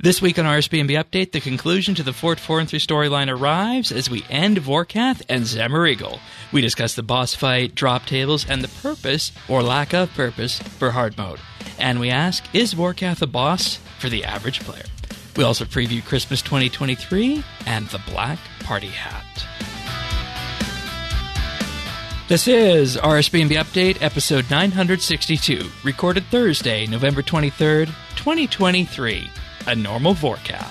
This week on RSBNB Update, the conclusion to the Fort 4 and 3 storyline arrives as we end Vorkath and Zamoragal. We discuss the boss fight, drop tables, and the purpose, or lack of purpose, for hard mode. And we ask, is Vorkath a boss for the average player? We also preview Christmas 2023 and the Black Party Hat. This is RSBNB Update, episode 962, recorded Thursday, November 23rd, 2023. A normal Vorkath.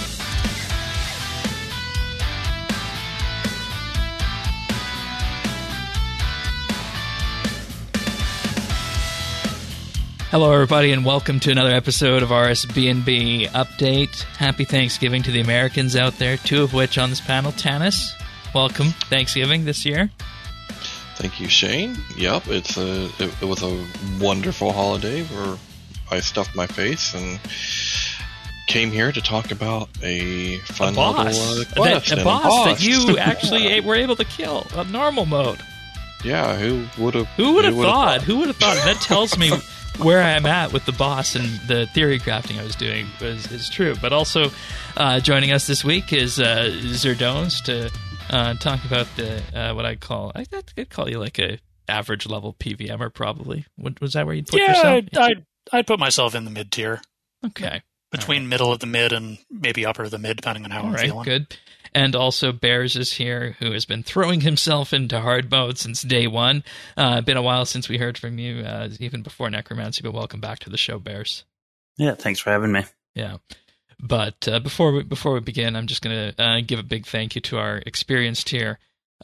Hello, everybody, and welcome to another episode of RSBNB Update. Happy Thanksgiving to the Americans out there, two of which on this panel. Tanis, welcome. Thanksgiving this year. Thank you, Shane. Yep, it was a wonderful holiday where I stuffed my face and came here to talk about a fun little quest. A boss that you actually were able to kill on normal mode. Yeah, who would have thought? Who would have thought? That tells me where I'm at with the boss, and the theory crafting I was doing is true. But also joining us this week is Zerdones to talk about the what I'd call you like a average level PVMer probably. Was that where you'd put yourself? Yeah, I'd put myself in the mid tier. Okay. Between middle of the mid and maybe upper of the mid, depending on how I'm feeling. Good. And also Bears is here, who has been throwing himself into hard mode since day one. Been a while since we heard from you, even before Necromancy, but welcome back to the show, Bears. Yeah, thanks for having me. Yeah. But before we begin, I'm just going to give a big thank you to our experienced tier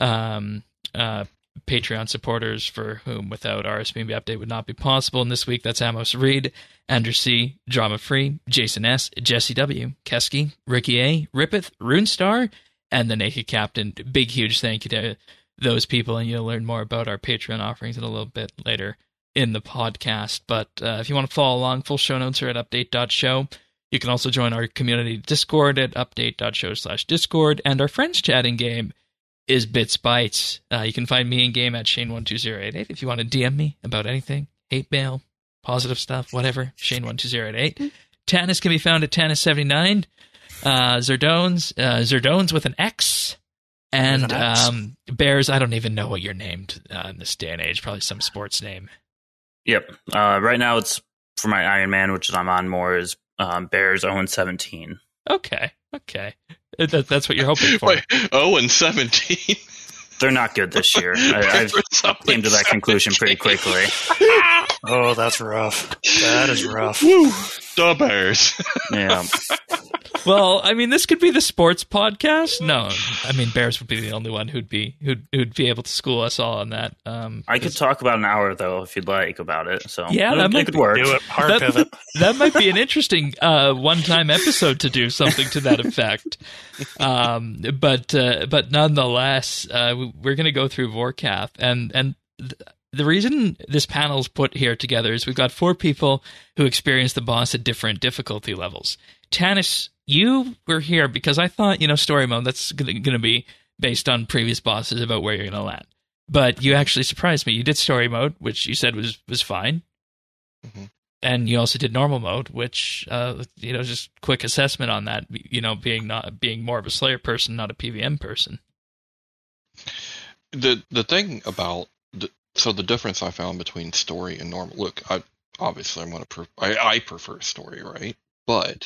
Patreon supporters, for whom without RSBNB Update would not be possible. And this week, that's Amos Reed, Andrew C., Drama Free, Jason S., Jesse W., Kesky, Ricky A., Rippeth, Runestar, and the Naked Captain. Big, huge thank you to those people, and you'll learn more about our Patreon offerings in a little bit later in the podcast. But if you want to follow along, full show notes are at update.show. You can also join our community Discord at update.show/Discord, and our friends chatting game is Bits Bytes. You can find me in game at Shane12088 if you want to DM me about anything, hate mail, positive stuff, whatever. Shane12088. Tanis can be found at Tanis79. Zerdones with an X. And Bears, I don't even know what you're named in this day and age. Probably some sports name. Yep. Right now it's for my Iron Man, which I'm on more, is Bears 0-17. Okay. That's what you're hoping for. Wait, 0-17? They're not good this year. I came to that conclusion pretty quickly. Oh, that's rough. That is rough. Woo! The Bears. Yeah. Well, I mean, this could be the sports podcast. No, I mean, Bears would be the only one who'd be able to school us all on that. I could talk about an hour though, if you'd like, about it. So yeah, that could work. Do it. Hard pivot. That might be an interesting one-time episode to do something to that effect. But nonetheless, we're going to go through Vorkath, and the reason this panel's put here together is we've got four people who experienced the boss at different difficulty levels. Tanis, you were here because I thought, story mode, that's going to be based on previous bosses about where you're going to land. But you actually surprised me. You did story mode, which you said was fine. Mm-hmm. And you also did normal mode, which, just quick assessment on that, being more of a Slayer person, not a PVM person. The thing about, the difference I found between story and normal, look, I prefer story, right? But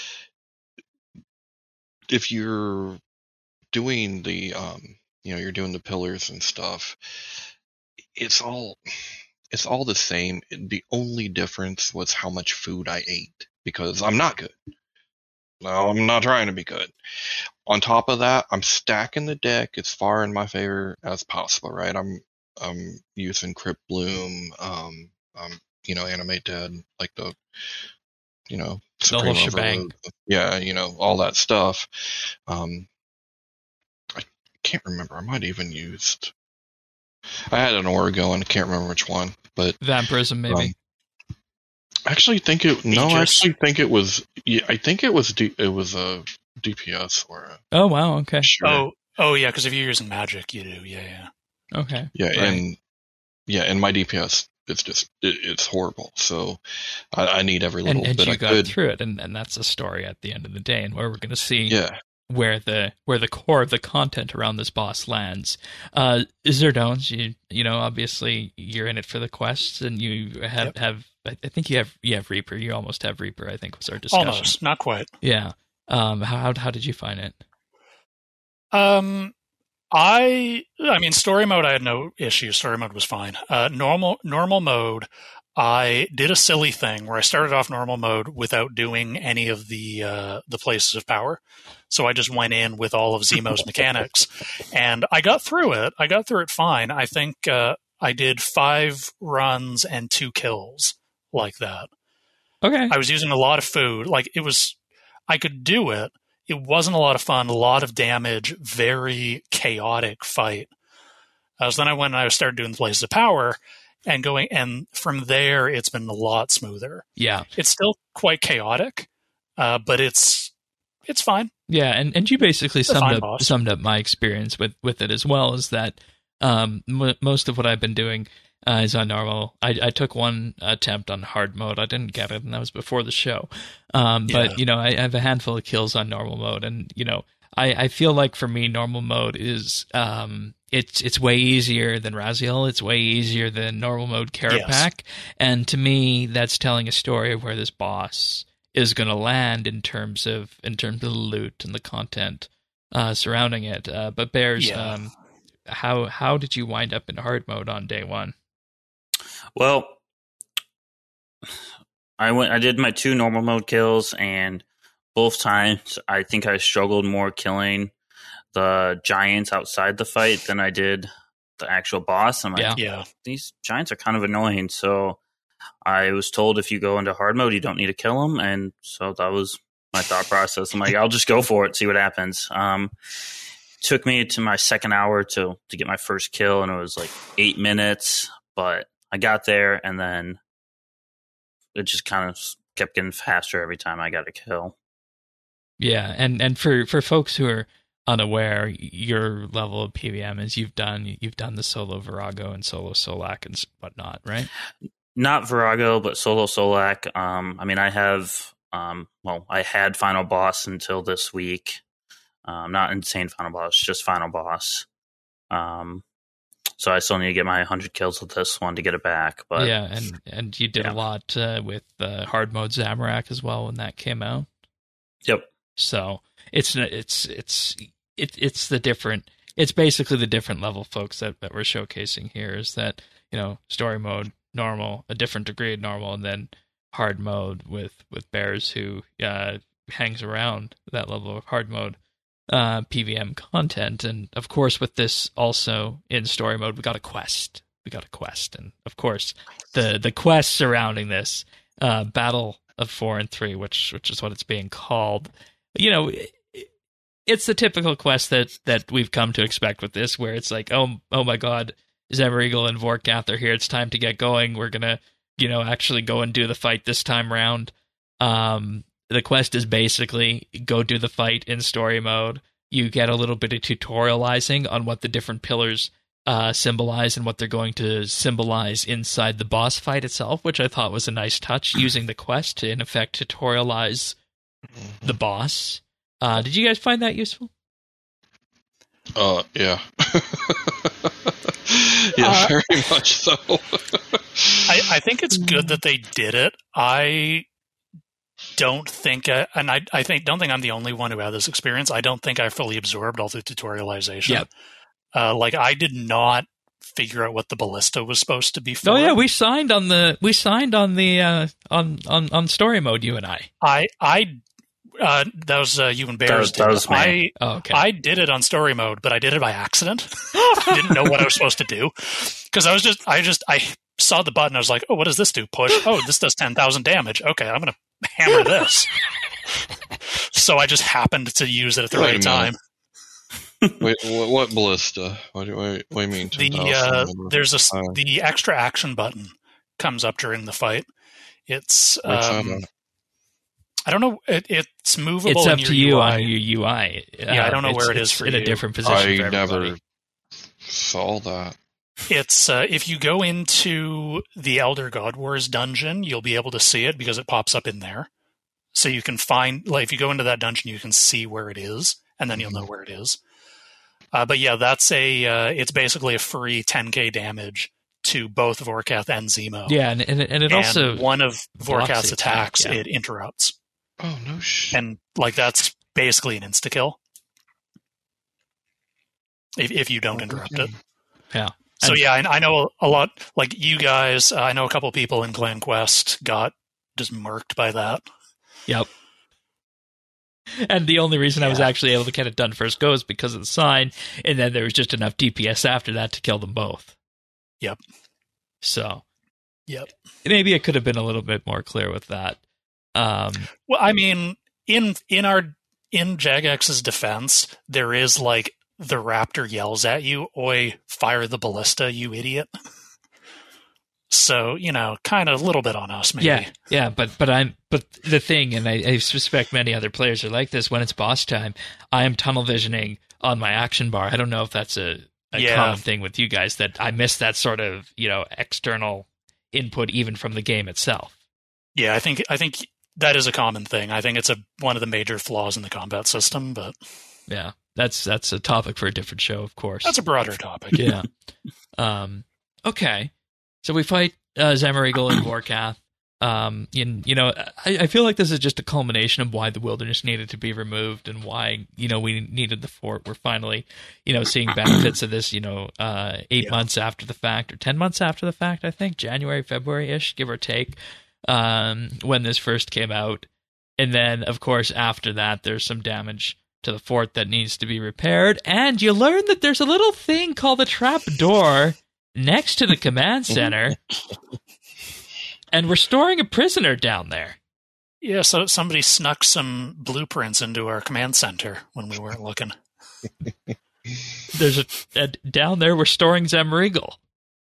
if you're doing the, you're doing the pillars and stuff, it's all the same. The only difference was how much food I ate, because I'm not good. No, I'm not trying to be good. On top of that, I'm stacking the deck as far in my favor as possible, right? I'm using Crypt Bloom, Animate Dead, like the whole shebang. Yeah, all that stuff. I can't remember. I might even used. I had an aura going. I can't remember which one, but Vampirism maybe. I actually think it. No, I actually think it was. Yeah, I think it was. It was a DPS aura. Oh wow! Okay. Sure. Oh yeah. Because if you're using magic, you do. Yeah. Okay. Yeah, right. And my DPS it's horrible. So I need every little and bit you I got could. through it, and that's the story at the end of the day, and where we're going to see Yeah. where the core of the content around this boss lands. Zerdones, you know, obviously you're in it for the quests, and you have I think you have Reaper. You almost have Reaper, I think was our discussion. Almost, not quite. Yeah. How did you find it? I mean, story mode, I had no issue. Story mode was fine. Normal mode, I did a silly thing where I started off normal mode without doing any of the places of power. So I just went in with all of Zemo's mechanics, and I got through it. I got through it fine. I think I did 5 runs and 2 kills like that. Okay. I was using a lot of food. Like, it was, I could do it. It wasn't a lot of fun, a lot of damage, very chaotic fight. So then I went and I started doing the places of power and going, and from there it's been a lot smoother. Yeah. It's still quite chaotic, but it's fine. Yeah, and you basically It's a fine summed up my experience with it as well, is that most of what I've been doing is on normal. I took one attempt on hard mode. I didn't get it, and that was before the show. But, you know, I have a handful of kills on normal mode, and, you know, I feel like for me, normal mode is it's way easier than Raziel. It's way easier than normal mode Karapak. Yes. And to me, that's telling a story of where this boss is going to land in terms of the loot and the content surrounding it. But Bears, how did you wind up in hard mode on day one? Well, I did my 2 normal mode kills, and both times I think I struggled more killing the giants outside the fight than I did the actual boss. I'm like, these giants are kind of annoying. So I was told if you go into hard mode, you don't need to kill them. And so that was my thought process. I'm like, I'll just go for it, see what happens. Took me to my second hour to get my first kill, and it was like 8 minutes, but I got there, and then it just kind of kept getting faster every time I got a kill. Yeah, and for folks who are unaware, your level of PVM is you've done the solo Virago and solo Solak and whatnot, right? Not Virago, but solo Solak. I mean, I have I had Final Boss until this week. Not Insane Final Boss, just Final Boss. So I still need to get my 100 kills with this one to get it back. But yeah, and you did a lot with hard mode Zamorak as well when that came out. Yep. So it's the different. It's basically the different level folks that we're showcasing here. Is that, you know, story mode, normal, a different degree of normal, and then hard mode with Bears, who hangs around that level of hard mode PVM content. And of course, with this also in story mode, we got a quest, and of course the quest surrounding this Battle of 4 and 3, which is what it's being called. You know, it's the typical quest that we've come to expect with this, where it's like, oh my god, Zemreagle and Vorkath are here, it's time to get going, we're gonna, you know, actually go and do the fight this time round. The quest is basically go do the fight in story mode. You get a little bit of tutorializing on what the different pillars symbolize and what they're going to symbolize inside the boss fight itself, which I thought was a nice touch, using the quest to, in effect, tutorialize the boss. Did you guys find that useful? Yeah. Yeah, very much so. I think it's good that they did it. I don't think, and I don't think I'm the only one who had this experience. I don't think I fully absorbed all the tutorialization. Yep. Like, I did not figure out what the ballista was supposed to be for. Oh yeah, we signed on the on story mode, you and I. That was you and Bears. That was me. Okay. I did it on story mode, but I did it by accident. I didn't know what I was supposed to do, because I saw the button. I was like, oh, what does this do? Push. Oh, this does 10,000 damage. Okay, I'm gonna hammer this. So I just happened to use it at the right time. Wait, what ballista? What do you mean? The extra action button comes up during the fight. It's I don't know. It's movable. It's up in to your you UI. on your UI. Yeah, I don't know where it is for in you. a different position. I for everybody. never saw that. It's if you go into the Elder God Wars dungeon, you'll be able to see it because it pops up in there. So you can find, like, if you go into that dungeon, you can see where it is, and then you'll know where it is. But yeah, that's it's basically a free 10k damage to both Vorkath and Zemo. Yeah, and it also one of Vorkath's attacks it interrupts. Oh no shit! And like that's basically an insta kill if you don't interrupt it. Yeah. So yeah, I know a lot. Like you guys, I know a couple people in Clan Quest got just murked by that. Yep. And the only reason I was actually able to get it done first go is because of the sign, and then there was just enough DPS after that to kill them both. Yep. So. Yep. Maybe it could have been a little bit more clear with that. Well, I mean, in Jagex's defense, there is like the raptor yells at you, "Oi, fire the ballista, you idiot." So, kind of a little bit on us, maybe. Yeah, but the thing, and I suspect many other players are like this, when it's boss time, I am tunnel visioning on my action bar. I don't know if that's a common thing with you guys, that I miss that sort of, external input even from the game itself. Yeah, I think that is a common thing. I think it's one of the major flaws in the combat system, but yeah, that's a topic for a different show, of course. That's a broader topic. Yeah. Okay. So we fight Zamoragal and Vorkath. I feel like this is just a culmination of why the wilderness needed to be removed and why, we needed the fort. We're finally, seeing benefits of this, 8 months after the fact, or 10 months after the fact, I think, January, February-ish, give or take, when this first came out. And then, of course, after that, there's some damage to the fort that needs to be repaired. And you learn that there's a little thing called a trap door next to the command center, and we're storing a prisoner down there. Yeah, so somebody snuck some blueprints into our command center when we weren't looking. There's down there we're storing Zamoragal.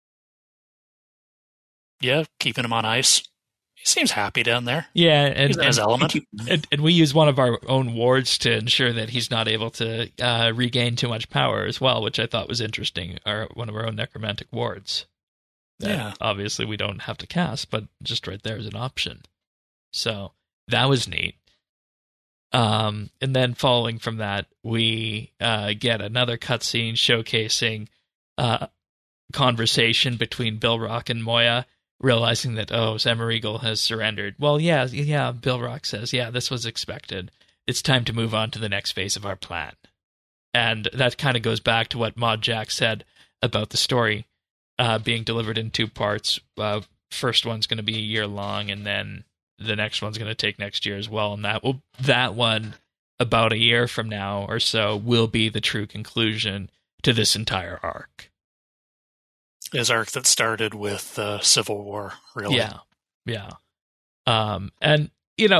Yeah, keeping him on ice. He seems happy down there. Yeah, and he's in his element. And we use one of our own wards to ensure that he's not able to regain too much power as well, which I thought was interesting. One of our own necromantic wards. Yeah. Obviously, we don't have to cast, but just right there is an option. So that was neat. And then following from that, we get another cutscene showcasing conversation between Bilrock and Moya, realizing that, Zamoragal has surrendered. Well, yeah, Bilrock says, this was expected. It's time to move on to the next phase of our plan. And that kind of goes back to what Mod Jack said about the story being delivered in 2 parts. First one's going to be a year long, and then the next one's going to take next year as well. And that one, about a year from now or so, will be the true conclusion to this entire arc. His arc that started with Civil War, really. Yeah. And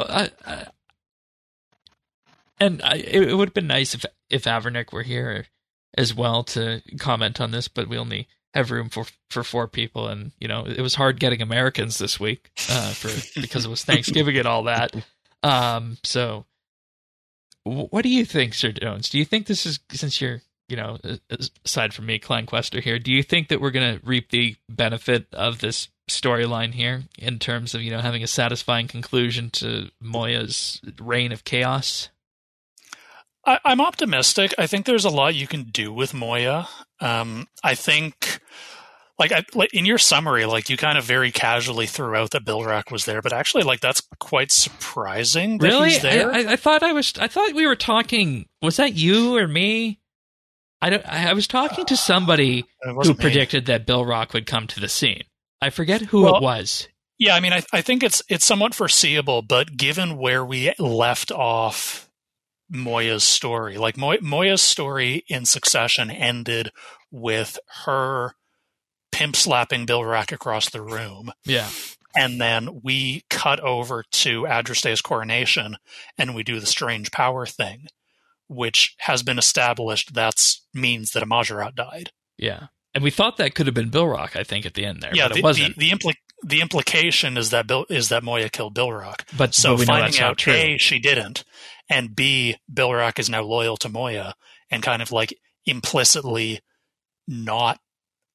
it would have been nice if Avernick were here as well to comment on this, but we only have room for 4 people, and it was hard getting Americans this week because it was Thanksgiving and all that. So, what do you think, Sir Jones? Do you think this is, since you're aside from me, Clan Quester here, do you think that we're going to reap the benefit of this storyline here in terms of, having a satisfying conclusion to Moya's reign of chaos? I'm optimistic. I think there's a lot you can do with Moya. I think, like in your summary, like you kind of very casually threw out that Bilrock was there, but actually, like that's quite surprising that he's there. I thought we were talking. Was that you or me? I was talking to somebody who predicted that Bilrock would come to the scene. I forget who it was. Yeah, I mean, I think it's somewhat foreseeable, but given where we left off Moya's story, like Moya's story in Succession ended with her pimp slapping Bilrock across the room. Yeah. And then we cut over to Adrastea's coronation, and we do the strange power thing, which has been established means that Amagerat died. Yeah. And we thought that could have been Bilrock, I think, at the end there, yeah, but it wasn't. The implication is that Moya killed Bilrock. But so we know finding that's not out, true. A, she didn't, and B, Bilrock is now loyal to Moya and kind of like implicitly not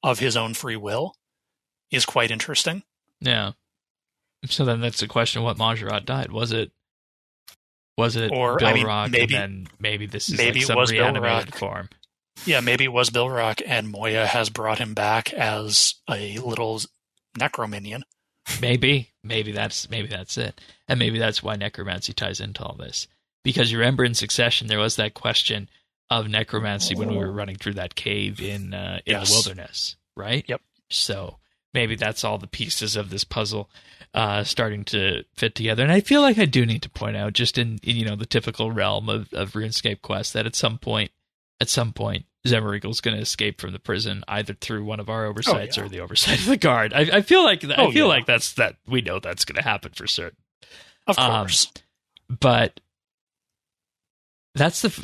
of his own free will is quite interesting. Yeah. So then that's the question: what Majorat died? Was it Bilrock? Maybe, and then maybe this is maybe like some reanimated form. Yeah, maybe it was Bilrock, and Moya has brought him back as a little necrominion. Maybe that's it, and maybe that's why necromancy ties into all this. Because you remember in Succession, there was that question of necromancy when we were running through that cave in the wilderness, right? Yep. So maybe that's all the pieces of this puzzle starting to fit together. And I feel like I do need to point out, just in the typical realm of RuneScape Quest, that at some point, Zemorigel's going to escape from the prison either through one of our oversights or the oversight of the guard. I feel like that's we know that's going to happen for certain. Of course, but that's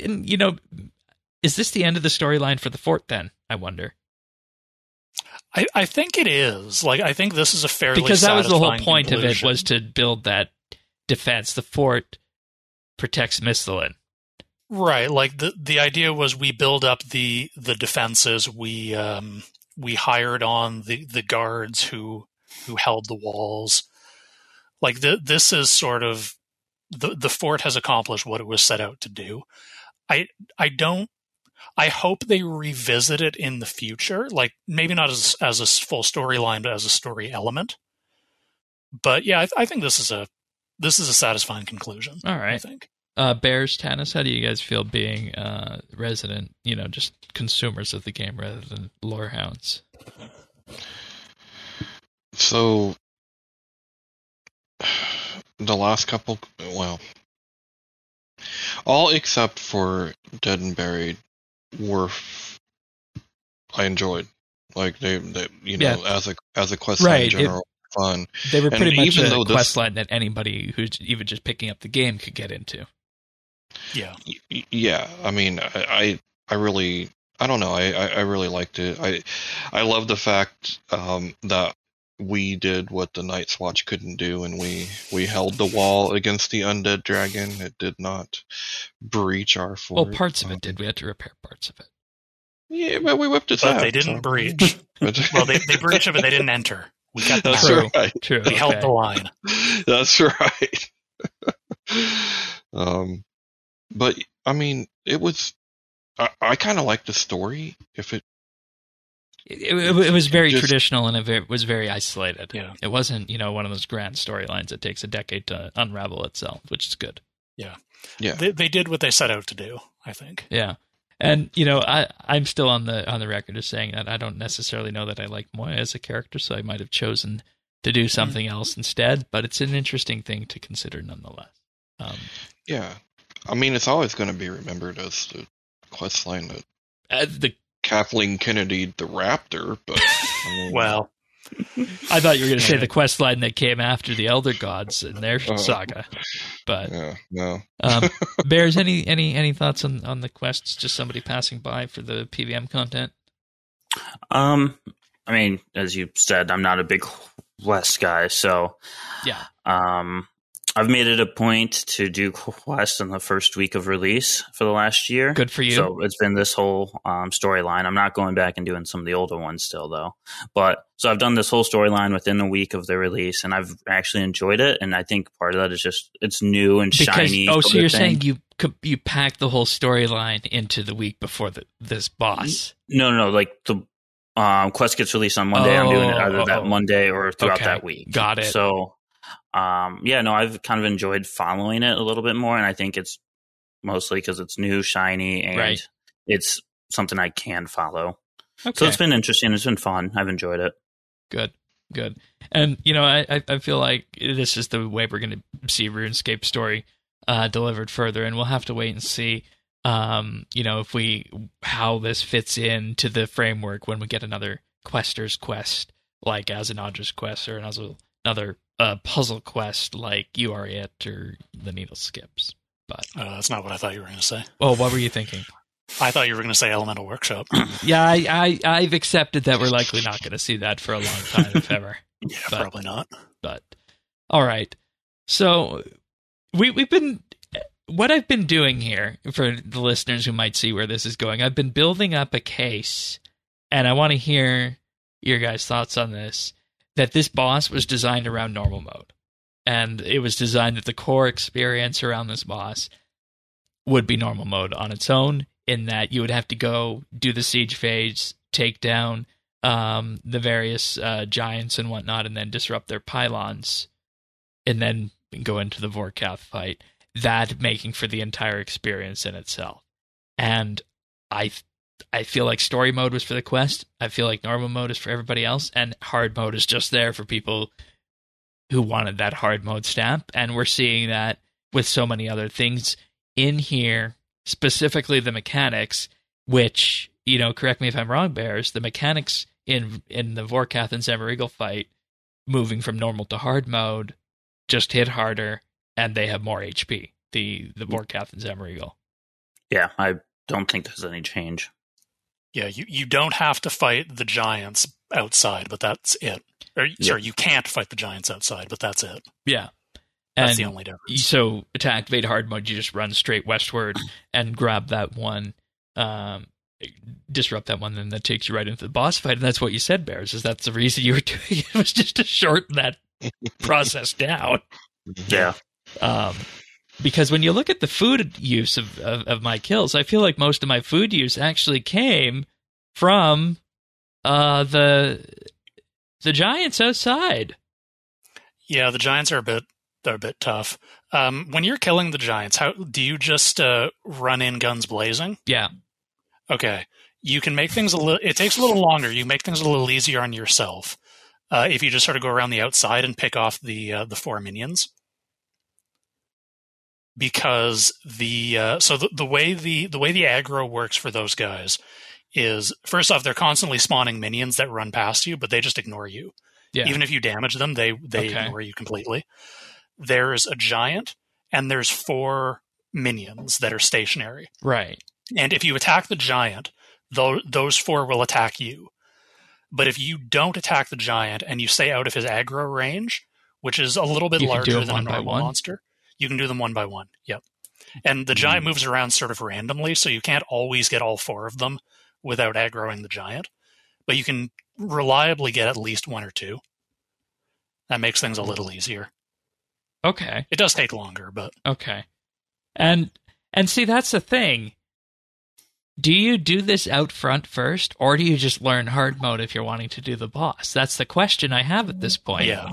is this the end of the storyline for the fort? Then I wonder. I think it is. Like, I think this is a fairly because that was the whole point conclusion. of it, was to build that defense. The fort protects Mistalin. Right. Like the idea was we build up the defenses. We hired on the guards who held the walls. Like this is sort of the fort has accomplished what it was set out to do. I hope they revisit it in the future, like maybe not as a full storyline, but as a story element. But yeah, I think this is a satisfying conclusion. All right. I think. Bears, Tanis, how do you guys feel being resident, just consumers of the game rather than lore hounds? So the last couple, all except for Dead and Buried I enjoyed. Like they as a quest line in general, fun. They were pretty much a quest line that anybody who's even just picking up the game could get into. Yeah. Yeah. I mean, I really, I don't know. I really liked it. I love the fact that we did what the Night's Watch couldn't do, and we held the wall against the undead dragon. It did not breach our fort. Well, parts of it did. We had to repair parts of it. Yeah, but we whipped it out. But they didn't breach. Well, they breached it, but they didn't enter. We got That's right. True. We held the line. That's right. But I mean, it was. I kind of liked the story. It was very traditional, and it was very isolated. Yeah. It wasn't, one of those grand storylines that takes a decade to unravel itself, which is good. Yeah. Yeah. They did what they set out to do, I think. Yeah. And, I'm still on the record as saying that I don't necessarily know that I like Moya as a character, so I might have chosen to do something else instead, but it's an interesting thing to consider nonetheless. Yeah. I mean, it's always going to be remembered as the quest line that Kathleen Kennedy the Raptor, but I mean, well, I thought you were going to say the quest line that came after the Elder Gods and their saga, but yeah, no. Bears, any thoughts on the quests? Just somebody passing by for the PVM content? I mean, as you said, I'm not a big quest guy, so yeah. I've made it a point to do quests in the first week of release for the last year. Good for you. So it's been this whole storyline. I'm not going back and doing some of the older ones still, though. But so I've done this whole storyline within a week of the release, and I've actually enjoyed it. And I think part of that is just it's new and shiny. Oh, so you're saying you packed the whole storyline into the week before this boss? No. Like the quest gets released on Monday. I'm doing it either that Monday or throughout that week. Got it. So. I've kind of enjoyed following it a little bit more, and I think it's mostly because it's new, shiny, and it's something I can follow. Okay. So it's been interesting. It's been fun. I've enjoyed it. Good. And, I feel like this is the way we're going to see RuneScape story delivered further, and we'll have to wait and see, how this fits into the framework when we get another Quester's Quest, like Azanadra's Quest, or another puzzle quest like You Are It or The Needle Skips. But that's not what I thought you were going to say. Oh, what were you thinking? I thought you were going to say Elemental Workshop. Yeah, I've accepted that we're likely not going to see that for a long time, if ever. Yeah, probably not. But all right. So we've been what I've been doing here for the listeners who might see where this is going. I've been building up a case and I want to hear your guys' thoughts on this, that this boss was designed around normal mode. And it was designed that the core experience around this boss would be normal mode on its own, in that you would have to go do the siege phase, take down the various giants and whatnot, and then disrupt their pylons, and then go into the Vorkath fight. That making for the entire experience in itself. And I feel like story mode was for the quest. I feel like normal mode is for everybody else, and hard mode is just there for people who wanted that hard mode stamp. And we're seeing that with so many other things in here, specifically the mechanics, which, correct me if I'm wrong, Bears, the mechanics in the Vorkath and Zamoragal fight, moving from normal to hard mode, just hit harder, and they have more HP, the Vorkath and Zamoragal. Yeah, I don't think there's any change. Yeah, you don't have to fight the giants outside, but that's it. Sorry, you can't fight the giants outside, but that's it. Yeah. That's the only difference. So to activate hard mode, you just run straight westward and grab that one, disrupt that one, and that takes you right into the boss fight. And that's what you said, Bears, is that's the reason you were doing it. It was just to shorten that process down. Yeah. Because when you look at the food use of my kills, I feel like most of my food use actually came from the giants outside. Yeah, the giants are a bit tough. When you're killing the giants, how do you just run in guns blazing? Yeah. Okay. You can make things it takes a little longer. You make things a little easier on yourself if you just sort of go around the outside and pick off the 4 minions. Because the way the aggro works for those guys is, first off, they're constantly spawning minions that run past you, but they just ignore you. Yeah. Even if you damage them, they ignore you completely. There's a giant, and there's 4 minions that are stationary. Right. And if you attack the giant, those 4 will attack you. But if you don't attack the giant and you stay out of his aggro range, which is a little bit larger than a normal monster, you can do them one by one. Yep. And the giant moves around sort of randomly, so you can't always get all 4 of them without aggroing the giant. But you can reliably get at least 1 or 2. That makes things a little easier. Okay. It does take longer, but... Okay. And see, that's the thing. Do you do this out front first, or do you just learn hard mode if you're wanting to do the boss? That's the question I have at this point. Yeah.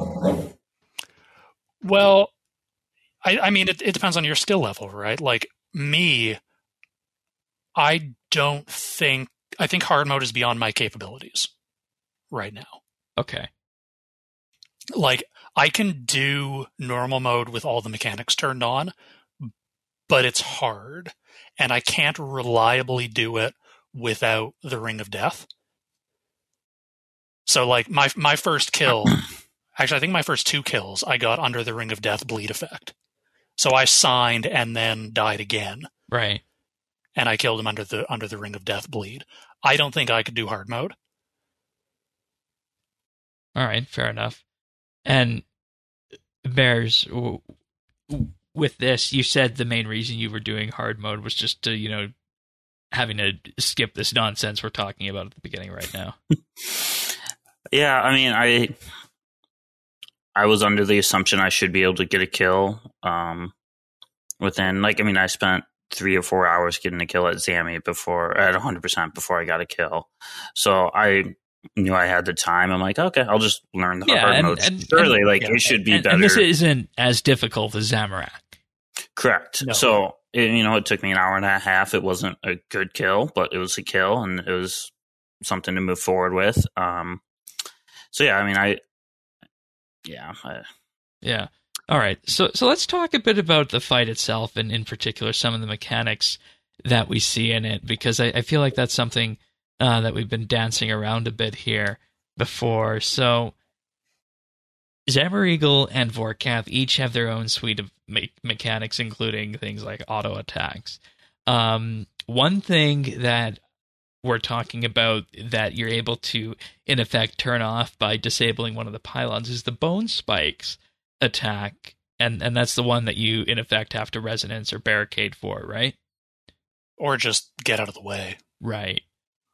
Well, I mean, it depends on your skill level, right? Like, me, I think hard mode is beyond my capabilities right now. Okay. Like, I can do normal mode with all the mechanics turned on, but it's hard, and I can't reliably do it without the Ring of Death. So, like, my first kill, actually, I think my first 2 kills, I got under the Ring of Death bleed effect. So I signed and then died again. Right. And I killed him under the Ring of Death bleed. I don't think I could do hard mode. All right, fair enough. And Bears, with this, you said the main reason you were doing hard mode was just to, having to skip this nonsense we're talking about at the beginning right now. Yeah, I mean, I was under the assumption I should be able to get a kill within, I spent 3 or 4 hours getting a kill at Zami at 100% before I got a kill. So I knew I had the time. I'm like, okay, I'll just learn the hard mode. Surely, it should be better. And this isn't as difficult as Zamorak. Correct. No. So, it took me an hour and a half. It wasn't a good kill, but it was a kill, and it was something to move forward with. So, yeah, I mean, Yeah. All right. So let's talk a bit about the fight itself, and in particular some of the mechanics that we see in it, because I feel like that's something that we've been dancing around a bit here before. So Zamoragal and Vorkath each have their own suite of mechanics, including things like auto attacks. One thing that we're talking about that you're able to, in effect, turn off by disabling one of the pylons is the Bone Spikes attack, and that's the one that you, in effect, have to resonance or barricade for, right? Or just get out of the way. Right.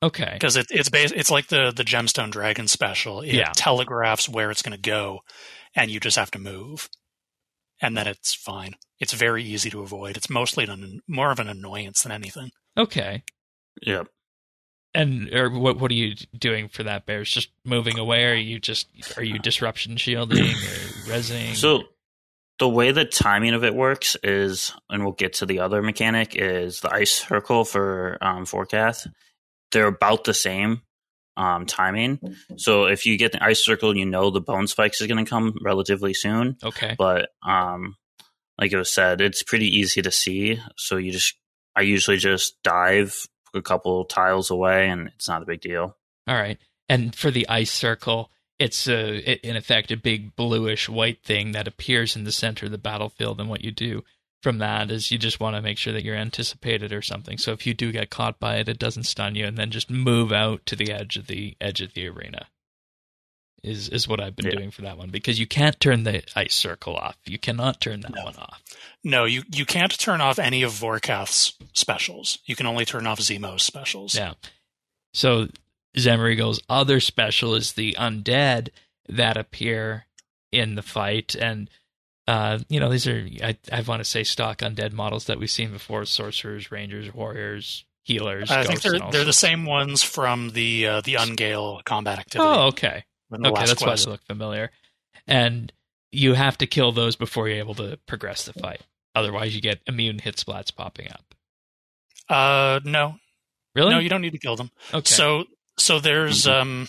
Okay. Because it's like the Gemstone Dragon special. It telegraphs where it's going to go, and you just have to move. And then it's fine. It's very easy to avoid. It's mostly more of an annoyance than anything. Okay. Yep. And what are you doing for that, Bears? Just moving away? Or are you disruption shielding or resing? So the way the timing of it works is, and we'll get to the other mechanic, is the ice circle for Vorkath. They're about the same timing. So if you get the ice circle, you know the bone spikes is going to come relatively soon. Okay. But like it was said, it's pretty easy to see. So I usually just dive a couple tiles away, and it's not a big deal. All right. And for the ice circle, it's in effect a big bluish white thing that appears in the center of the battlefield. And what you do from that is you just want to make sure that you're anticipated or something. So if you do get caught by it, it doesn't stun you, and then just move out to the edge of the arena. Is what I've been doing for that one, because you can't turn the ice circle off. You cannot turn that one off. No, you can't turn off any of Vorkath's specials. You can only turn off Zemo's specials. Yeah. So Zemrigal's other special is the undead that appear in the fight, and these are I want to say stock undead models that we've seen before: sorcerers, rangers, warriors, healers. I think they're the same ones from the Ungale combat activity. Oh, okay. Okay, that's why they look familiar. And you have to kill those before you're able to progress the fight. Otherwise, you get immune hit splats popping up. No. Really? No, you don't need to kill them. Okay. So there's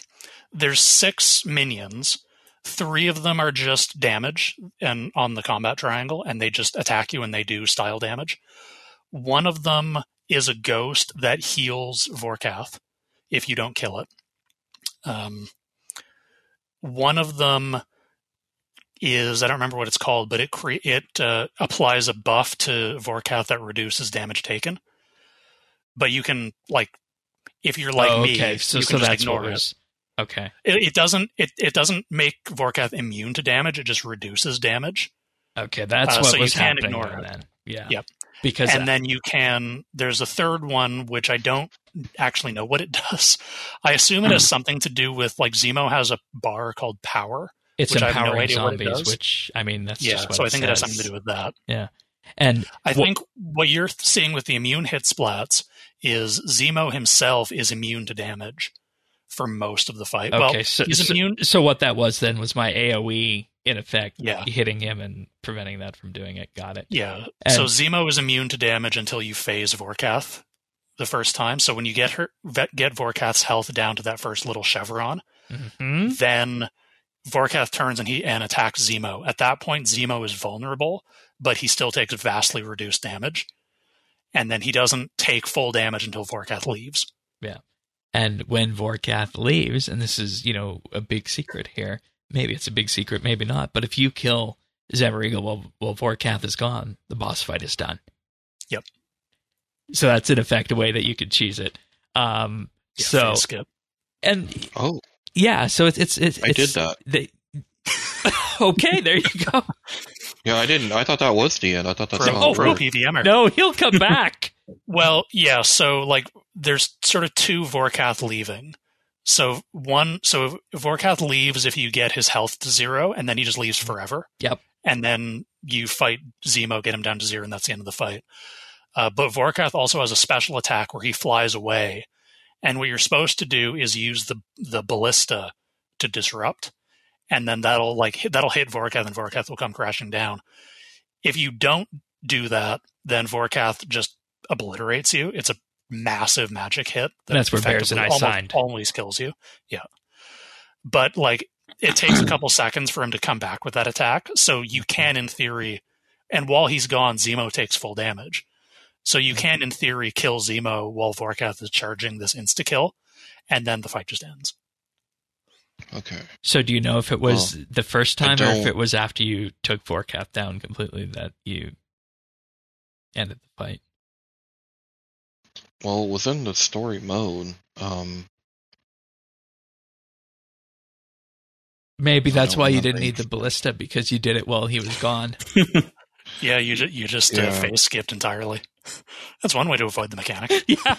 6 minions. 3 of them are just damage and on the combat triangle, and they just attack you and they do style damage. One of them is a ghost that heals Vorkath if you don't kill it. One of them is, I don't remember what it's called, but it applies a buff to Vorkath that reduces damage taken. But you can, if you're like me, you can just ignore it. Okay. It doesn't make Vorkath immune to damage. It just reduces damage. Okay, that's what was happening there then. Yeah. Yep. Then you can. There's a third one which I don't actually know what it does. I assume it has something to do with Zemo has a bar called Power. It's which empowering I have no idea zombies, what it does. which that's just what so I think says. it has something to do with that. Yeah, and I think what you're seeing with the immune hit splats is Zemo himself is immune to damage for most of the fight. Okay, he's immune. So what that was then was my AoE in effect, hitting him and preventing that from doing it. Got it. Yeah. So Zemo is immune to damage until you phase Vorkath the first time. So when you get Vorkath's health down to that first little chevron, then Vorkath turns and attacks Zemo. At that point, Zemo is vulnerable, but he still takes vastly reduced damage. And then he doesn't take full damage until Vorkath leaves. Yeah. And when Vorkath leaves, and this is, a big secret here, maybe it's a big secret, maybe not, but if you kill Zemrigal while Vorkath is gone, the boss fight is done. Yep. So that's in effect a way that you could cheese it. So skip. And yeah, so it's I did that. Okay, there you go. Yeah, I didn't. I thought that was the end. I thought that's pro PVMer. No, he'll come back. Well, yeah. So there's sort of 2 Vorkath leaving. So Vorkath leaves if you get his health to 0, and then he just leaves forever. Yep. And then you fight Zemo, get him down to 0, and that's the end of the fight. But Vorkath also has a special attack where he flies away, and what you're supposed to do is use the ballista to disrupt, and then that'll hit Vorkath, and Vorkath will come crashing down. If you don't do that, then Vorkath just obliterates you. It's a massive magic hit. That's where Bears and I signed. Always kills you. Yeah. But it takes a couple seconds for him to come back with that attack. So you can, in theory, and while he's gone, Zemo takes full damage. So you can, in theory, kill Zemo while Vorkath is charging this insta-kill, and then the fight just ends. Okay. So do you know if it was the first time or if it was after you took Vorkath down completely that you ended the fight? Well, within the story mode, maybe that's why you didn't need the ballista, because you did it while he was gone. Yeah, you just face skipped entirely. That's one way to avoid the mechanic. Yeah.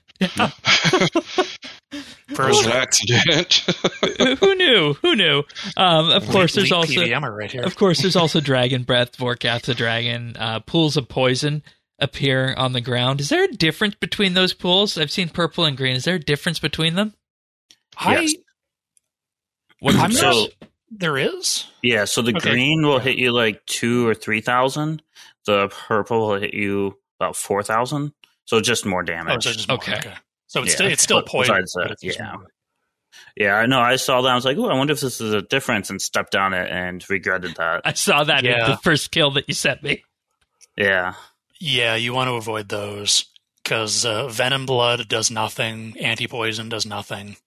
First accident. Who knew? Of course, there's also PVMer right here. Of course, there's also Dragon Breath, Vorkath the Dragon. Pools of poison appear on the ground. Is there a difference between those pools? I've seen purple and green. Is there a difference between them? Yes. I'm not. There is. Yeah. So the green will hit you like 2,000 or 3,000. The purple will hit you about 4,000. So just more damage. Oh, so just more. Okay. So it's still poison. Yeah, I know. I saw that. I was like, "Oh, I wonder if this is a difference," and stepped on it and regretted that. I saw that in the first kill that you sent me. Yeah. Yeah, you want to avoid those because Venom Blood does nothing. Anti-poison does nothing.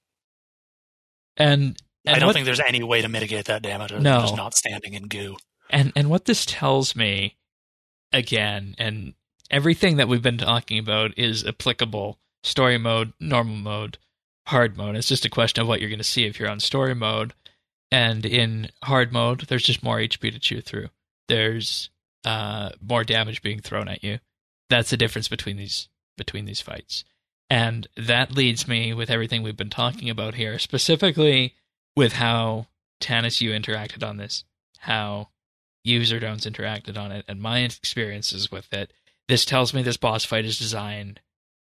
And I don't think there's any way to mitigate that damage. No. Just not standing in goo. And what this tells me, again, and everything that we've been talking about is applicable. Story mode, normal mode, hard mode. It's just a question of what you're going to see if you're on story mode. And in hard mode, there's just more HP to chew through. There's more damage being thrown at you. That's the difference between these fights. And that leads me with everything we've been talking about here, specifically with how Tanis, you interacted on this, how Userdones interacted on it, and my experiences with it. This tells me this boss fight is designed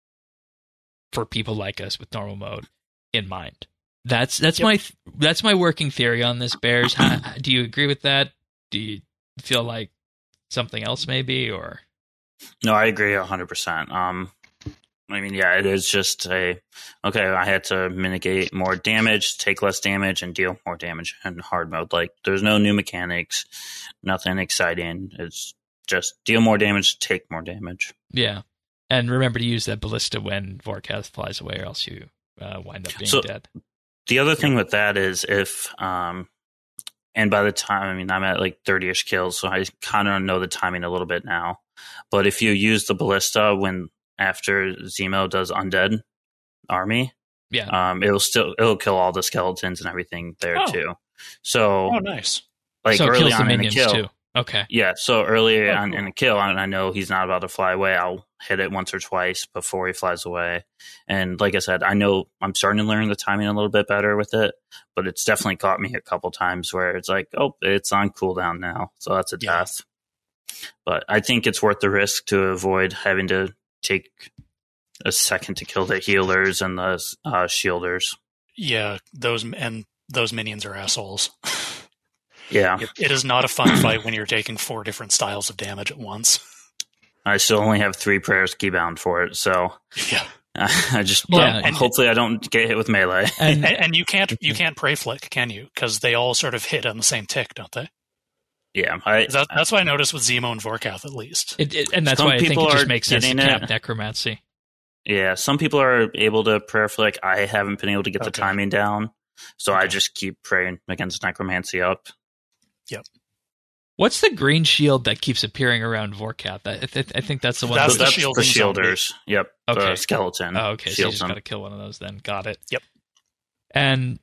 for people like us with normal mode in mind. That's my working theory on this, Bears. Do you agree with that? Do you feel like something else maybe, or? No, I agree 100%. I mean, yeah, it is just I had to mitigate more damage, take less damage, and deal more damage in hard mode. Like, there's no new mechanics, nothing exciting. It's just deal more damage, take more damage. Yeah. And remember to use that ballista when Vorkath flies away, or else you wind up being dead. The other thing with that is if, and by the time, I mean, I'm at like 30-ish kills, so I kind of know the timing a little bit now. But if you use the ballista after Zemo does Undead Army, it'll kill all the skeletons and everything there too. So, nice. Like so early kills on the in the kill, too. Okay. Yeah, so earlier on in the kill, and I know he's not about to fly away, I'll hit it once or twice before he flies away. And like I said, I know I'm starting to learn the timing a little bit better with it, but it's definitely caught me a couple times where it's like, oh, it's on cooldown now, so that's a death. But I think it's worth the risk to avoid having to take a second to kill the healers and the shielders. Yeah, those minions are assholes. Yeah. It is not a fun fight when you're taking 4 different styles of damage at once. I still only have 3 prayers keybound for it, so yeah. I just hopefully I don't get hit with melee. And you can't pray flick, can you? Because they all sort of hit on the same tick, don't they? Yeah, that's what I noticed with Zemo and Vorkath at least. And that's why I think it just makes sense to cap necromancy. Yeah, some people are able to prayer flick. I haven't been able to get the timing down, so I just keep praying against necromancy up. Yep. What's the green shield that keeps appearing around Vorkath? I think that's the one. That's the shielders. Yep. Okay. The skeleton. Oh, okay. So you just got to kill one of those then. Got it. Yep. And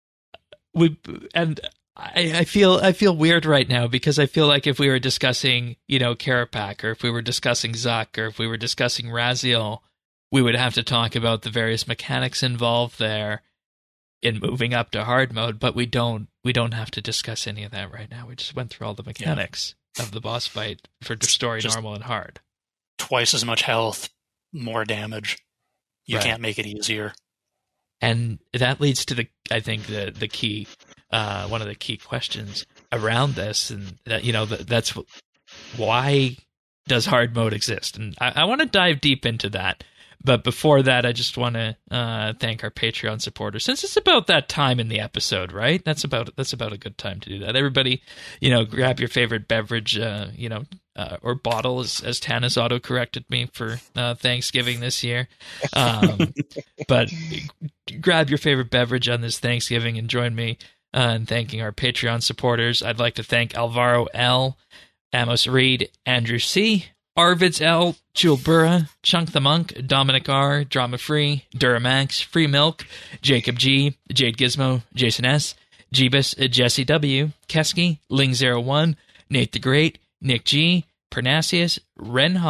I feel weird right now because I feel like if we were discussing, Karapak, or if we were discussing Zuck, or if we were discussing Raziel, we would have to talk about the various mechanics involved there in moving up to hard mode, but we don't have to discuss any of that right now. We just went through all the mechanics of the boss fight for story, normal, and hard. Twice as much health, more damage. You can't make it easier. And that leads to the key, one of the key questions around this, and that that's why does hard mode exist? And I want to dive deep into that. But before that, I just want to thank our Patreon supporters. Since it's about that time in the episode, right? That's about a good time to do that. Everybody, grab your favorite beverage, or bottle, as Tanis auto-corrected me for Thanksgiving this year. But grab your favorite beverage on this Thanksgiving and join me in thanking our Patreon supporters. I'd like to thank Alvaro L., Amos Reed, Andrew C., Arvids L., Jewel Burra, Chunk the Monk, Dominic R., Drama Free, Duramax, Free Milk, Jacob G., Jade Gizmo, Jason S., Jeebus, Jesse W., Keski, Ling01, Nate the Great, Nick G., Pernasius, Ren Hawk,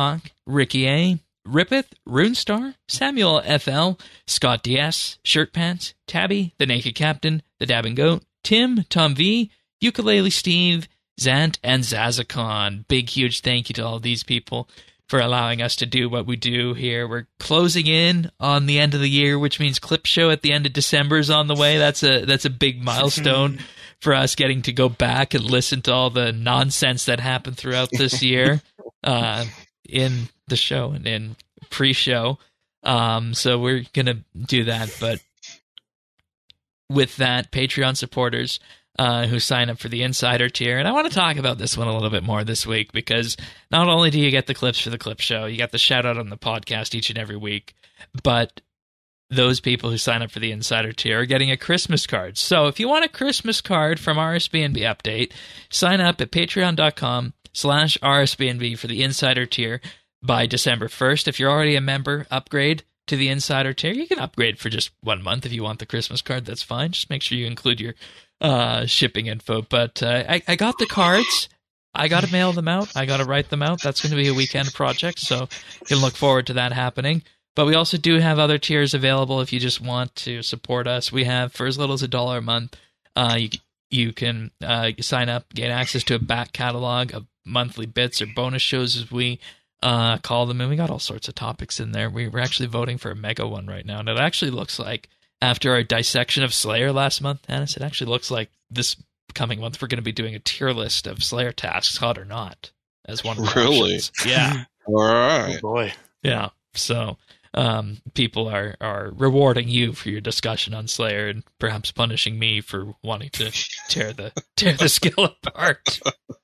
Ricky A., Rippeth, Runestar, Samuel FL, Scott DS, Shirt Pants, Tabby, The Naked Captain, The Dabbing Goat, Tim, Tom V, Ukulele Steve, Zant, and Zazakon. Big, huge thank you to all these people for allowing us to do what we do here. We're closing in on the end of the year, which means Clip Show at the end of December is on the way. That's a big milestone for us, getting to go back and listen to all the nonsense that happened throughout this year in the show and in pre-show. So we're going to do that. But with that, Patreon supporters who sign up for the Insider tier, and I want to talk about this one a little bit more this week, because not only do you get the clips for the Clip Show, you get the shout-out on the podcast each and every week, but those people who sign up for the Insider tier are getting a Christmas card. So if you want a Christmas card from RSBNB Update, sign up at patreon.com/RSBNB for the Insider tier by December 1st. If you're already a member, upgrade to the Insider tier. You can upgrade for just 1 month if you want the Christmas card. That's fine. Just make sure you include your shipping info. But I got the cards. I got to mail them out. I got to write them out. That's going to be a weekend project, so you can look forward to that happening. But we also do have other tiers available if you just want to support us. We have, for as little as $1 a month, you can sign up, get access to a back catalog of monthly bits or bonus shows, as we call them, and we got all sorts of topics in there. We're actually voting for a mega one right now, and it actually looks like, after our dissection of Slayer last month, Dennis, it actually looks like this coming month we're going to be doing a tier list of Slayer tasks, hot or not, as one of the options. Yeah. All right. Oh boy. Yeah. So people are rewarding you for your discussion on Slayer and perhaps punishing me for wanting to tear the skill apart.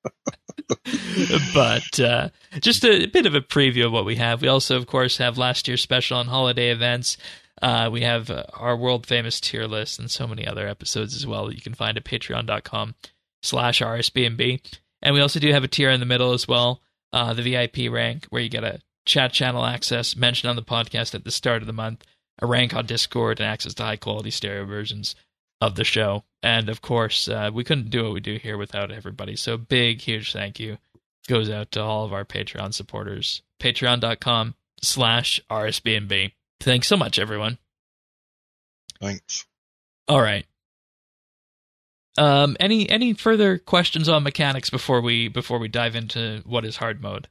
But just a bit of a preview of what we have. We also, of course, have last year's special on holiday events. We have our world famous tier list and so many other episodes as well that you can find at patreon.com/RSBNB. And we also do have a tier in the middle as well, the VIP rank, where you get a chat channel access mentioned on the podcast at the start of the month, a rank on Discord, and access to high quality stereo versions of the show. And of course, we couldn't do what we do here without everybody. So big, huge thank you goes out to all of our Patreon supporters. Patreon.com/RSBNB. Thanks so much, everyone. Thanks. All right. Any further questions on mechanics before we dive into what is hard mode?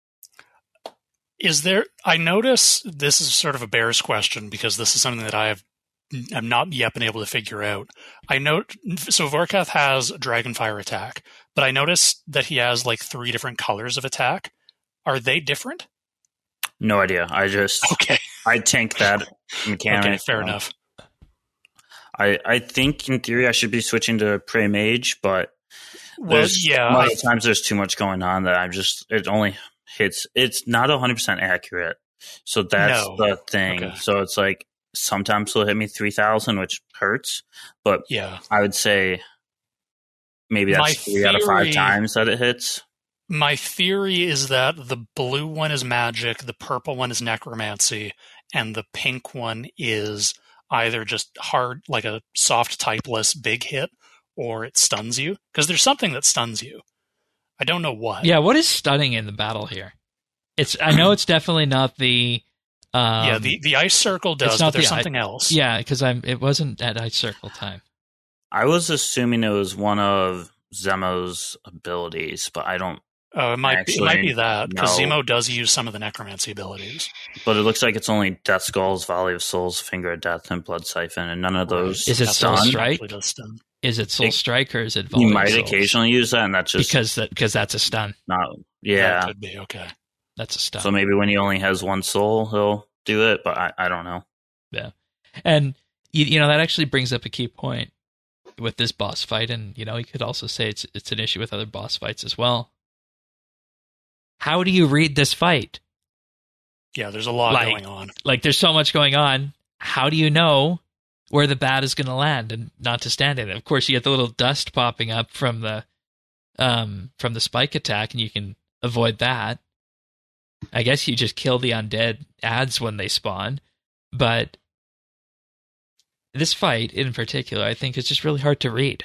Is there? I notice this is sort of a bear's question, because this is something that I've not yet been able to figure out. I note, so Vorkath has Dragonfire attack, but I noticed that he has like 3 different colors of attack. Are they different? No idea. I tank that mechanic. Okay, fair enough. I think in theory I should be switching to Prey Mage, but a lot of times there's too much going on that it only hits. It's not 100% accurate, so that's the thing. Okay. So it's like sometimes it'll hit me 3,000, which hurts, but I would say maybe that's 3 out of 5 times that it hits. My theory is that the blue one is magic, the purple one is necromancy, and the pink one is either just hard, like a soft typeless big hit, or it stuns you. Because there's something that stuns you. I don't know what. Yeah, what is stunning in the battle here? I know it's definitely not the... the Ice Circle does, but there's something else. Yeah, because it wasn't at Ice Circle time. I was assuming it was one of Zemo's abilities, but I don't... it might be that, because Zemo does use some of the necromancy abilities. But it looks like it's only Death Skulls, Volley of Souls, Finger of Death, and Blood Siphon, and none of those. Is it Soul Strike? Is it Soul Strike, or is it Volley of Souls? You might Souls? Occasionally use that, and that's just... Because that's a stun. That could be, okay. That's a stun. So maybe when he only has 1 soul, he'll do it, but I don't know. Yeah. And, that actually brings up a key point with this boss fight, and, you could also say it's an issue with other boss fights as well. How do you read this fight? Yeah, there's a lot going on. There's so much going on. How do you know where the bat is going to land and not to stand in it? Of course, you get the little dust popping up from the spike attack, and you can avoid that. I guess you just kill the undead ads when they spawn. But this fight in particular, I think, is just really hard to read.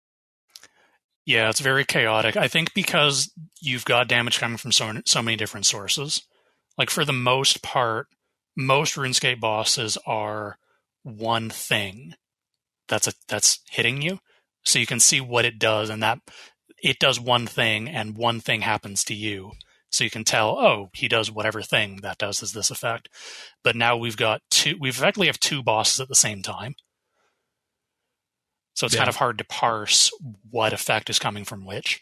Yeah, it's very chaotic. I think because you've got damage coming from so many different sources. Like, for the most part, most RuneScape bosses are one thing that's hitting you. So you can see what it does, and that it does one thing, and one thing happens to you. So you can tell, oh, he does whatever thing that does is this effect. But now we effectively have two bosses at the same time. So it's kind of hard to parse what effect is coming from which.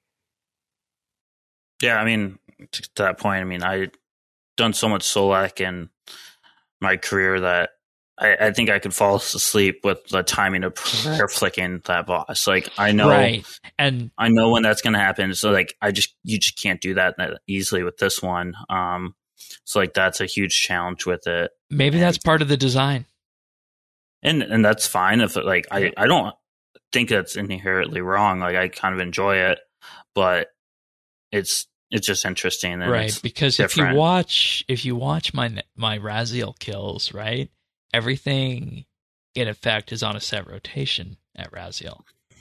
Yeah, I mean, to that point, I mean, I've done so much Solak in my career that I think I could fall asleep with the timing of prayer flicking that boss. Like, I know, right. And I know when that's going to happen. So, like, you just can't do that easily with this one. So, like, that's a huge challenge with it. Maybe that's part of the design. And that's fine. If like, I don't think that's inherently wrong. Like, I kind of enjoy it, but it's just interesting, and right? Because different. if you watch my Raziel kills, right, everything in effect is on a set rotation at Raziel,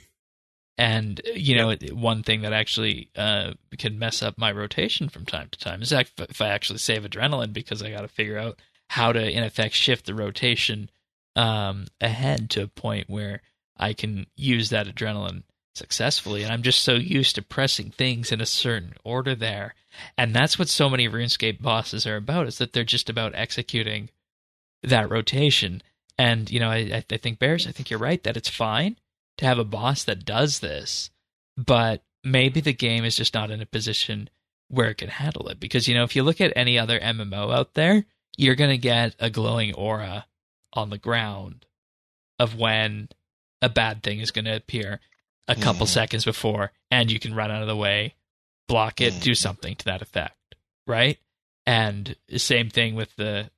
and one thing that actually can mess up my rotation from time to time is if I actually save adrenaline, because I got to figure out how to in effect shift the rotation ahead to a point where I can use that adrenaline successfully, and I'm just so used to pressing things in a certain order there. And that's what so many RuneScape bosses are about, is that they're just about executing that rotation. And I think Bears, I think you're right that it's fine to have a boss that does this, but maybe the game is just not in a position where it can handle it. Because if you look at any other MMO out there, you're going to get a glowing aura on the ground of when a bad thing is going to appear a couple seconds before, and you can run out of the way, block it, do something to that effect, right? And same thing with the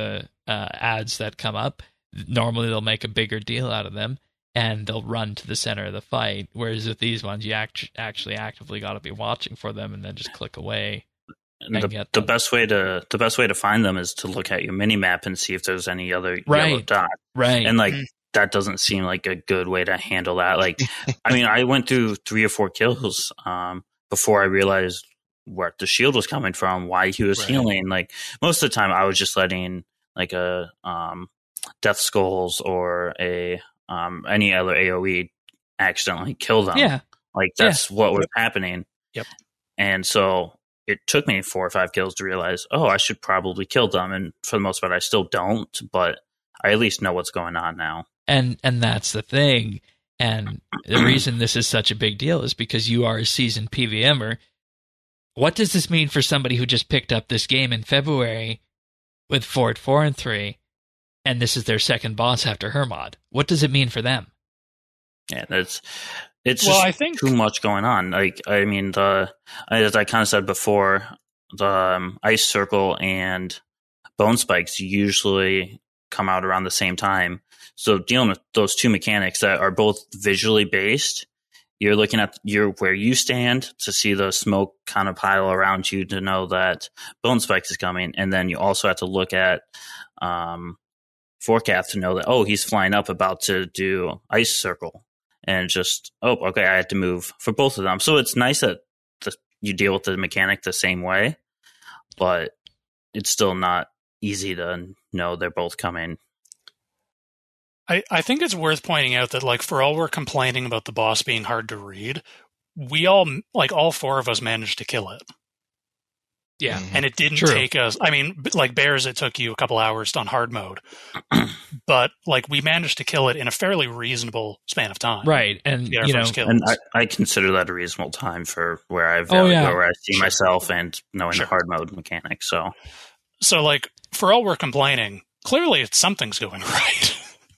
ads that come up. Normally they'll make a bigger deal out of them, and they'll run to the center of the fight. Whereas with these ones, you actually actively got to be watching for them, and then just click away. The best way to find them is to look at your mini map and see if there's any other yellow dot, right? And like. That doesn't seem like a good way to handle that. Like, I mean, I went through 3 or 4 kills before I realized where the shield was coming from, why he was healing. Like, most of the time, I was just letting like a Death Skulls or a any other AoE accidentally kill them. Yeah, like that's what was happening. Yep. And so it took me 4 or 5 kills to realize, oh, I should probably kill them. And for the most part, I still don't, but I at least know what's going on now. And that's the thing. And the reason this is such a big deal is because you are a seasoned PVMer. What does this mean for somebody who just picked up this game in February with Fort 4 and 3, and this is their second boss after Hermod? What does it mean for them? Yeah, it's just too much going on. Like, I mean, as I kind of said before, the Ice Circle and Bone Spikes usually come out around the same time. So dealing with those two mechanics that are both visually based, you're looking at where you stand to see the smoke kind of pile around you to know that Bone Spikes is coming. And then you also have to look at Forecath to know that, oh, he's flying up about to do Ice Circle. And just, oh, okay, I have to move for both of them. So it's nice that you deal with the mechanic the same way, but it's still not easy to know they're both coming. I think it's worth pointing out that, like, for all we're complaining about the boss being hard to read, we all 4 of us managed to kill it. Yeah. And it didn't take us, I mean, like Bears, it took you a couple hours on hard mode. But, like, we managed to kill it in a fairly reasonable span of time. Right. And, and I consider that a reasonable time for where I where I see myself and knowing the hard mode mechanic. So, like, for all we're complaining, clearly something's going right.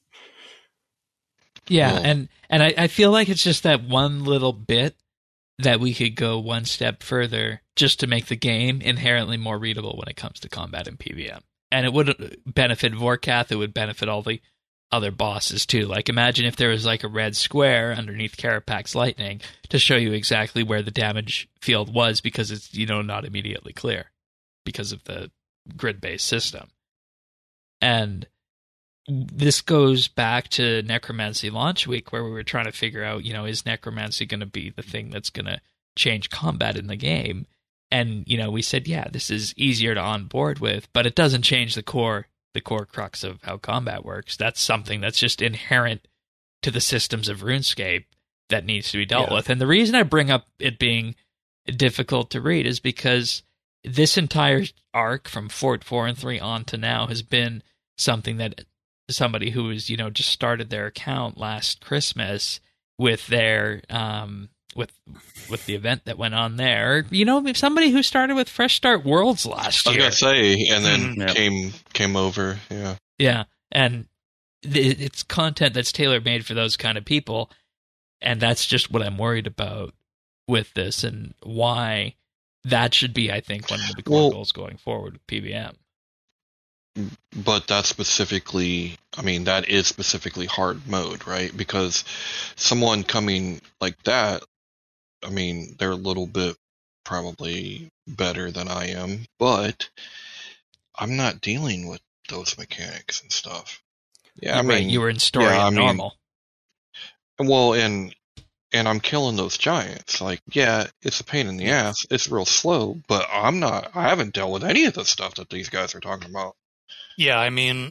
Yeah, and I feel like it's just that one little bit that we could go one step further just to make the game inherently more readable when it comes to combat in PvM. And it would benefit Vorkath, it would benefit all the other bosses too. Like, imagine if there was like a red square underneath Karapak's Lightning to show you exactly where the damage field was, because it's, not immediately clear because of the grid-based system. And this goes back to Necromancy launch week, where we were trying to figure out, is Necromancy going to be the thing that's going to change combat in the game? And, we said, yeah, this is easier to onboard with, but it doesn't change the core crux of how combat works. That's something that's just inherent to the systems of RuneScape that needs to be dealt with. And the reason I bring up it being difficult to read is because this entire arc from Fort 4 and 3 on to now has been something that somebody who was, just started their account last Christmas with their with the event that went on there, somebody who started with Fresh Start Worlds last year. I was gonna say, and then came over, yeah, and it's content that's tailor made for those kind of people, and that's just what I'm worried about with this, and why that should be, I think, one of the core goals going forward with PVM. But that's specifically, that is specifically hard mode, right? Because someone coming like that, they're a little bit probably better than I am, but I'm not dealing with those mechanics and stuff. Yeah, you were in story and normal. Well, and I'm killing those giants. Like, yeah, it's a pain in the ass. It's real slow, but I haven't dealt with any of the stuff that these guys are talking about. Yeah,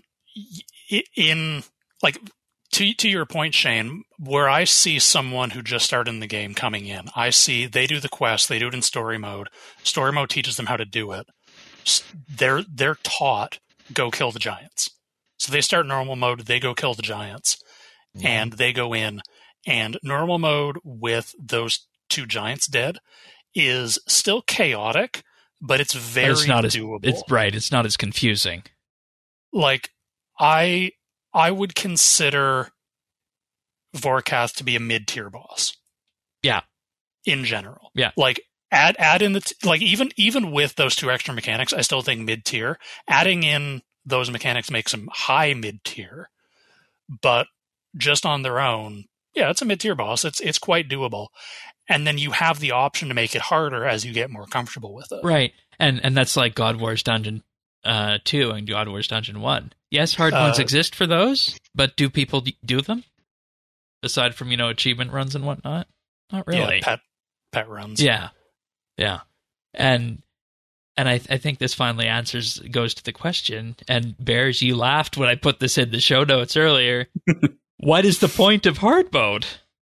to your point, Shane, where I see someone who just started in the game coming in, I see they do the quest, they do it in story mode. Story mode teaches them how to do it. They're taught, go kill the giants. So they start normal mode, they go kill the giants, and they go in. And normal mode with those two giants dead is still chaotic, but it's very doable. It's not as confusing. Like, I would consider Vorkath to be a mid-tier boss. Yeah. In general. Yeah. Like, add in even with those two extra mechanics, I still think mid-tier. Adding in those mechanics makes them high mid-tier. But just on their own, yeah, it's a mid-tier boss. It's quite doable. And then you have the option to make it harder as you get more comfortable with it. Right. And that's like God Wars Dungeon 2 and God Wars Dungeon 1. Yes, hard ones exist for those, but do people do them? Aside from, achievement runs and whatnot? Not really. Yeah, pet runs. Yeah. Yeah. And I think this finally goes to the question, and Bears, you laughed when I put this in the show notes earlier. What is the point of hard mode?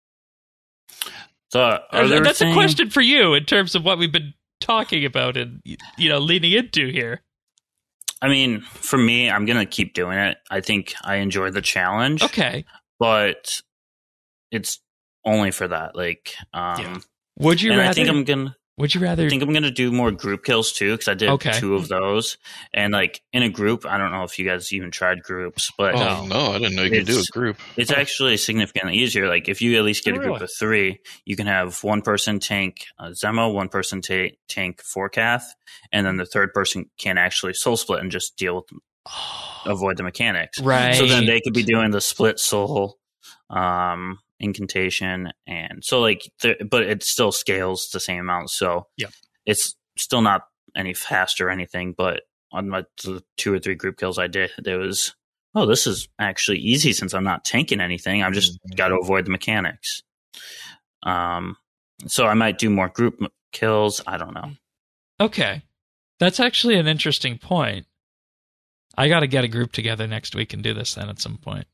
That's a question for you in terms of what we've been talking about and, leaning into here. For me, I'm going to keep doing it. I think I enjoy the challenge. Okay. But it's only for that. Would you rather? I think I'm going to. Would you rather? I think I'm going to do more group kills too, because I did 2 of those. And in a group, I don't know if you guys even tried groups, but no, I didn't know you could do a group. It's actually significantly easier. If you at least get a group of 3, you can have one person tank Zemo, one person tank Vorkath, and then the third person can actually soul split and just deal with avoid the mechanics. Right. So then they could be doing the split soul. Incantation, and so but it still scales the same amount, so it's still not any faster or anything. But on my 2 or 3 group kills I did, there was this is actually easy since I'm not tanking anything. I've just got to avoid the mechanics. So I might do more group kills. I don't know. Okay, that's actually an interesting point. I got to get a group together next week and do this then at some point.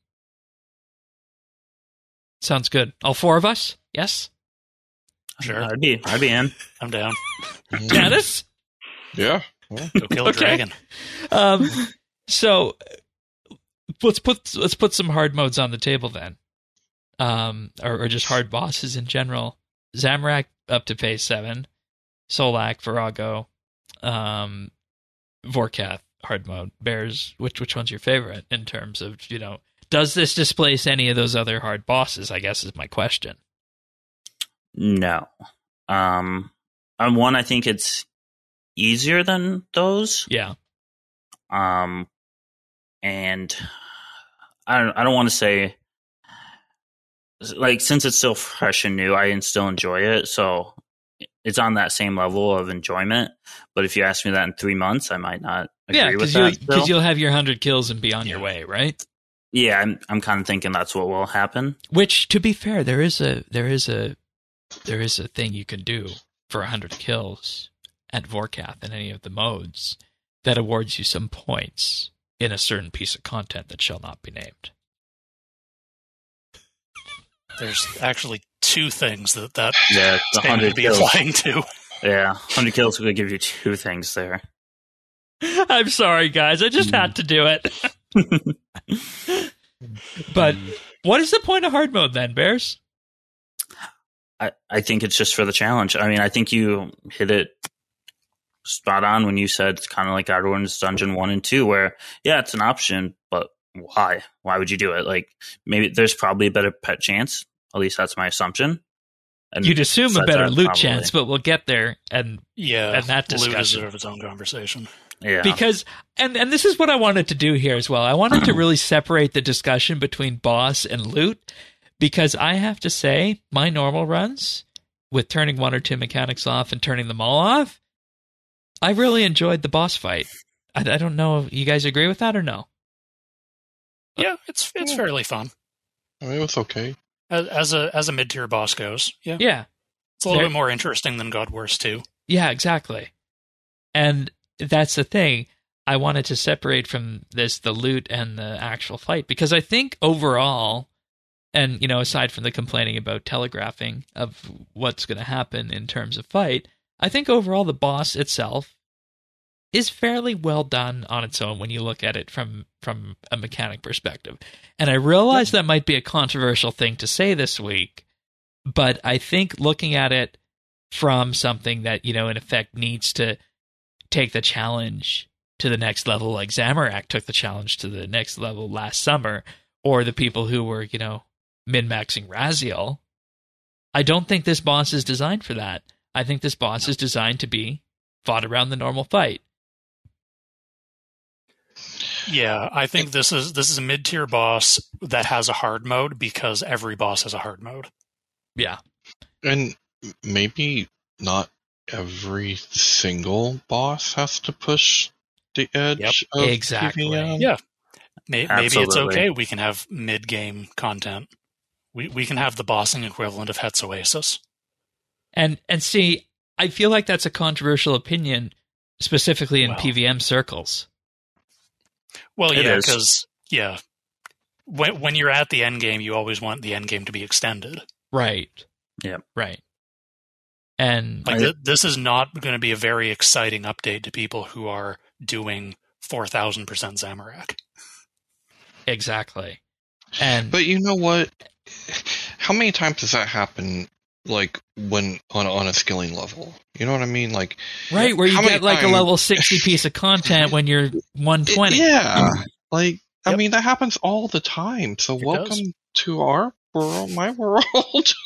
Sounds good. All 4 of us? Yes? Sure. I'd be in. I'm down. Dennis? Yeah. Go kill a dragon. So let's put some hard modes on the table then. Or just hard bosses in general. Zamorak up to phase 7. Solak, Virago, Vorkath, hard mode. Bears, which one's your favorite in terms of, does this displace any of those other hard bosses, I guess is my question. No. On one, I think it's easier than those. Yeah. And I don't want to say, since it's still fresh and new, I still enjoy it. So it's on that same level of enjoyment. But if you ask me that in 3 months, I might not agree with that. Because you'll have your 100 kills and be on your way, right? Yeah, I'm kind of thinking that's what will happen. Which, to be fair, there is a thing you can do for 100 kills, at Vorkath in any of the modes that awards you some points in a certain piece of content that shall not be named. There's actually two things that Yeah, the 100 be kills. applying to. Yeah, 100 kills would give you two things there. I'm sorry, guys. I just had to do it. But what is the point of hard mode then, Bears? I think it's just for the challenge. I mean, I think you hit it spot on when you said it's kind of like Everyone's Dungeon 1 and 2, where, yeah, it's an option, but why? Why would you do it? Like, maybe there's probably a better pet chance. At least that's my assumption. And you'd assume a better loot probably. chance, but we'll get there. And that discussion. Loot deserves its own conversation. Yeah. Because, and this is what I wanted to do here as well. I wanted to really separate the discussion between boss and loot, because I have to say, my normal runs, with turning one or two mechanics off and turning them all off, I really enjoyed the boss fight. I don't know if you guys agree with that or no? Yeah, it's fairly fun. I mean, it was okay. As a mid-tier boss goes, yeah. Yeah. It's a little bit more interesting than God Wars 2. Yeah, exactly. And that's the thing. I wanted to separate from this the loot and the actual fight, because I think overall, and aside from the complaining about telegraphing of what's going to happen in terms of fight, I think overall the boss itself is fairly well done on its own when you look at it from a mechanic perspective. And I realize that might be a controversial thing to say this week, but I think looking at it from something that, in effect needs to take the challenge to the next level, like Zamorak took the challenge to the next level last summer, or the people who were, min-maxing Raziel, I don't think this boss is designed for that. I think this boss is designed to be fought around the normal fight. Yeah, I think this is a mid-tier boss that has a hard mode because every boss has a hard mode. Yeah. And maybe not every single boss has to push the edge of exactly. PvM. Yeah. Maybe it's Absolutely. okay. We can have mid-game content. We can have the bossing equivalent of Het's Oasis. And see, I feel like that's a controversial opinion, specifically in PvM circles. Well, yeah, because when you're at the end game, you always want the end game to be extended. Right. Yeah. Right. And this is not going to be a very exciting update to people who are doing 4,000% Zamorak. Exactly. But you know what? How many times does that happen? Like when on a skilling level, you know what I mean? Like right, where you get like a level 60 piece of content when you're 120. Yeah, like I mean that happens all the time. So welcome to our world, my world.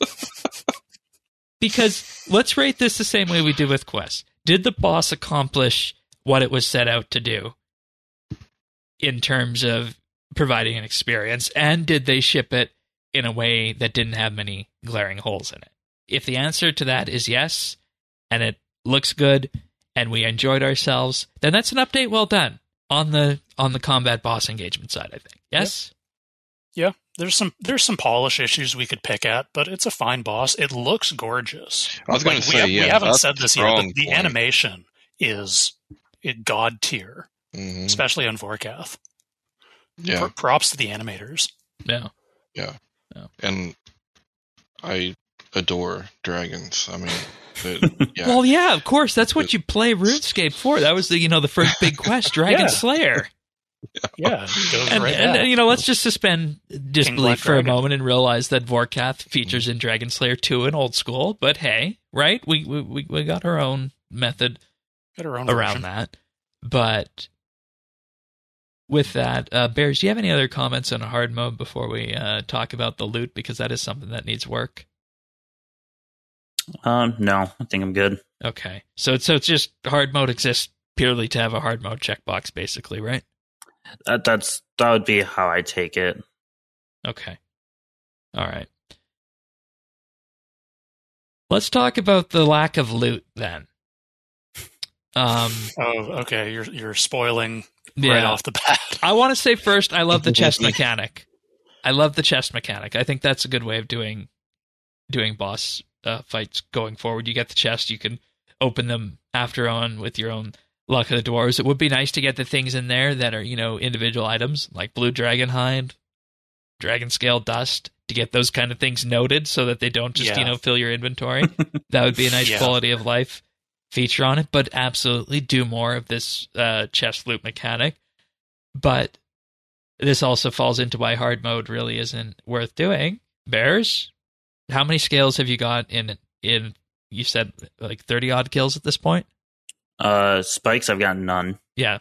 Because let's rate this the same way we did with Quest. Did the boss accomplish what it was set out to do in terms of providing an experience, and did they ship it in a way that didn't have many glaring holes in it? If the answer to that is yes, and it looks good, and we enjoyed ourselves, then that's an update well done on the combat boss engagement side, I think. Yes? Yeah. There's some polish issues we could pick at, but it's a fine boss. It looks gorgeous. I was going to say, we haven't said this yet, but the animation is god tier, especially on Vorkath. Yeah. Props to the animators. Yeah. Yeah. And I adore dragons. I mean, yeah. Well, yeah, of course. That's what you play RuneScape for. That was the first big quest, Dragon Slayer. Yeah. And let's just suspend disbelief for a moment and realize that Vorkath features in Dragon Slayer 2 in old school. But hey, right? We got our own method around version. that. But with that, Bears, do you have any other comments on a hard mode before we talk about the loot? Because that is something that needs work. No, I think I'm good. Okay. So it's just hard mode exists purely to have a hard mode checkbox, basically, right? That would be how I take it. Okay. All right. Let's talk about the lack of loot then. Okay. You're spoiling right off the bat. I want to say first, I love the chest mechanic. I think that's a good way of doing boss fights going forward. You get the chest, you can open them after on with your own Luck of the Dwarves. It would be nice to get the things in there that are, individual items like blue dragon hide, dragon scale dust, to get those kind of things noted so that they don't just, fill your inventory. That would be a nice quality of life feature on it, but absolutely do more of this chest loot mechanic. But this also falls into why hard mode really isn't worth doing. Bears, how many scales have you got in you said like 30 odd kills at this point? Spikes, I've got none. Yeah.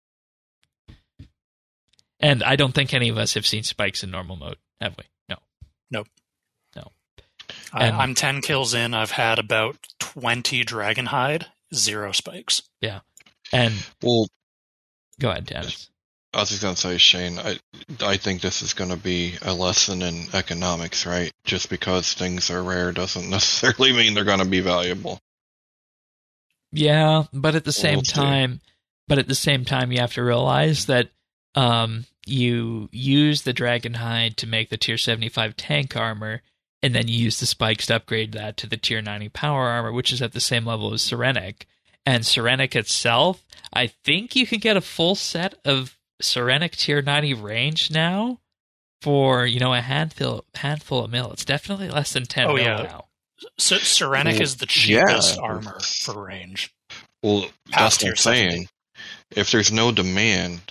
And I don't think any of us have seen spikes in normal mode, have we? No. Nope. No. I'm 10 kills in. I've had about 20 dragon hide, 0 spikes. Yeah. And well, go ahead, Dennis. I was just going to say, Shane, I think this is going to be a lesson in economics, right? Just because things are rare doesn't necessarily mean they're going to be valuable. Yeah, but at the same time, you have to realize that you use the dragon hide to make the tier 75 tank armor, and then you use the spikes to upgrade that to the tier 90 power armor, which is at the same level as Sarenic. And Sarenic itself, I think you can get a full set of Sarenic tier 90 range now for, a handful of mil. It's definitely less than 10 mil now. So Sarenic is the cheapest armor for range. Well, that's what I'm saying. If there's no demand,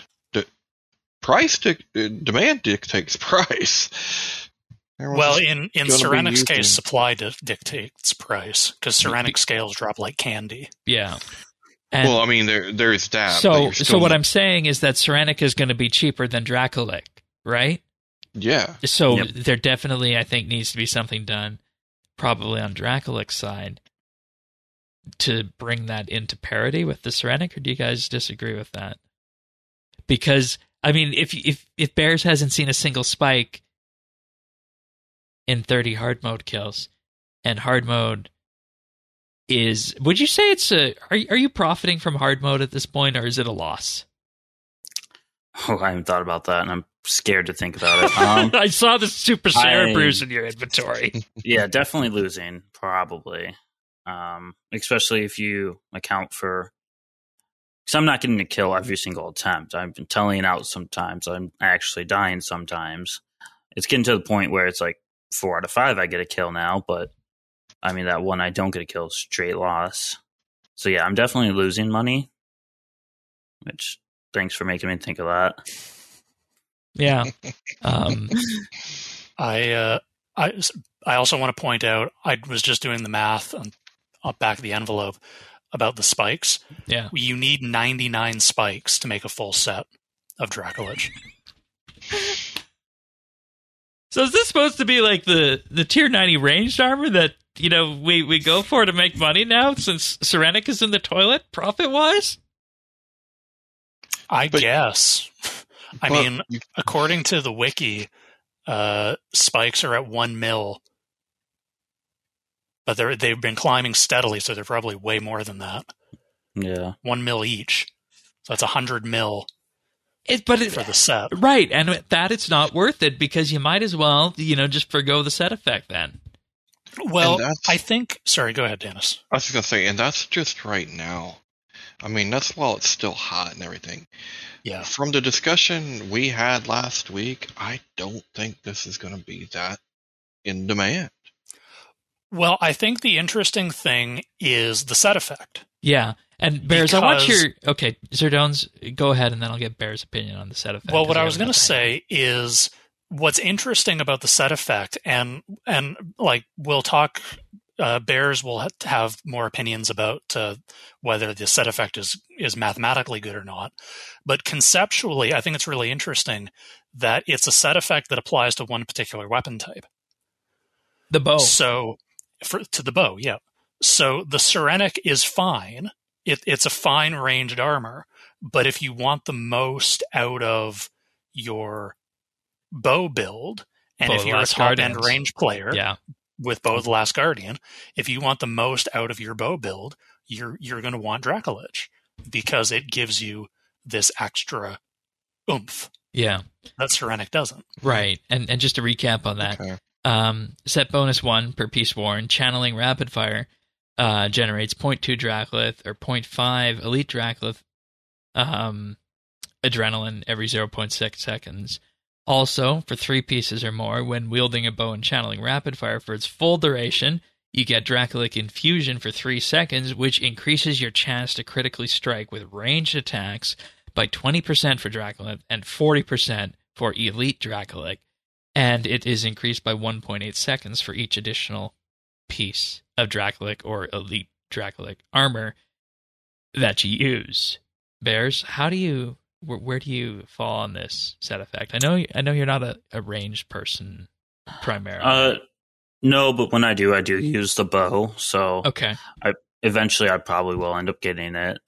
demand dictates price. Well, in Sarenic's case, supply dictates price, because Sarenic scales drop like candy. Yeah. Well, I mean, there's that. So what I'm saying is that Sarenic is going to be cheaper than Dracolic, right? Yeah. So there definitely, I think, needs to be something done, probably on Dracolic's side, to bring that into parity with the Sarenic, or do you guys disagree with that? Because, I mean, if Bears hasn't seen a single spike in 30 hard mode kills, and hard mode is, would you say it's are you profiting from hard mode at this point, or is it a loss? Oh, I haven't thought about that, and I'm scared to think about it. I saw the Super Sarah Bruise in your inventory. Yeah, definitely losing, probably. Especially if you account for, because I'm not getting a kill every single attempt. I've been telling out sometimes. I'm actually dying sometimes. It's getting to the point where it's like 4 out of 5 I get a kill now, but I mean, that one I don't get a kill, straight loss. So yeah, I'm definitely losing money, which, thanks for making me think of that. Yeah. I also want to point out, I was just doing the math on back of the envelope about the spikes. Yeah. You need 99 spikes to make a full set of Dracolich. So is this supposed to be like the tier 90 ranged armor that, we go for to make money now, since Sarenic is in the toilet, profit-wise? I guess. I mean, according to the wiki, spikes are at 1 mil, but they've been climbing steadily, so they're probably way more than that. Yeah, 1 mil each, so that's 100 mil. For the set, right? And at that, it's not worth it, because you might as well, just forgo the set effect then. Well, I think. Sorry, go ahead, Dennis. I was just gonna say, and that's just right now. I mean, that's while it's still hot and everything. Yeah. From the discussion we had last week, I don't think this is going to be that in demand. Well, I think the interesting thing is the set effect. Yeah. And Bears, I want your... Okay, Zerdones, go ahead, and then I'll get Bears' opinion on the set effect. Well, what I was going to say is, what's interesting about the set effect, and like, we'll talk... Bears will have more opinions about whether the set effect is mathematically good or not. But conceptually, I think it's really interesting that it's a set effect that applies to one particular weapon type. The bow. So, to the bow, yeah. So the Sarenic is fine. It's a fine ranged armor. But if you want the most out of your bow build, and if you're a top-end range player... Yeah. With Bow of the Last Guardian, if you want the most out of your bow build, you're going to want Dracolich, because it gives you this extra oomph. Yeah. That Sarenic doesn't. Right. And just to recap on that, set bonus 1 per piece worn, channeling rapid fire, generates 0.2 Draclith or 0.5 Elite Draclith adrenaline every 0.6 seconds. Also, for 3 pieces or more, when wielding a bow and channeling rapid fire for its full duration, you get Dracolic Infusion for 3 seconds, which increases your chance to critically strike with ranged attacks by 20% for Dracolic and 40% for Elite Dracolic, and it is increased by 1.8 seconds for each additional piece of Dracolic or Elite Dracolic armor that you use. Bears, where do you fall on this set effect? I know you're not a ranged person primarily. No, but when I do use the bow. So okay, eventually I probably will end up getting it.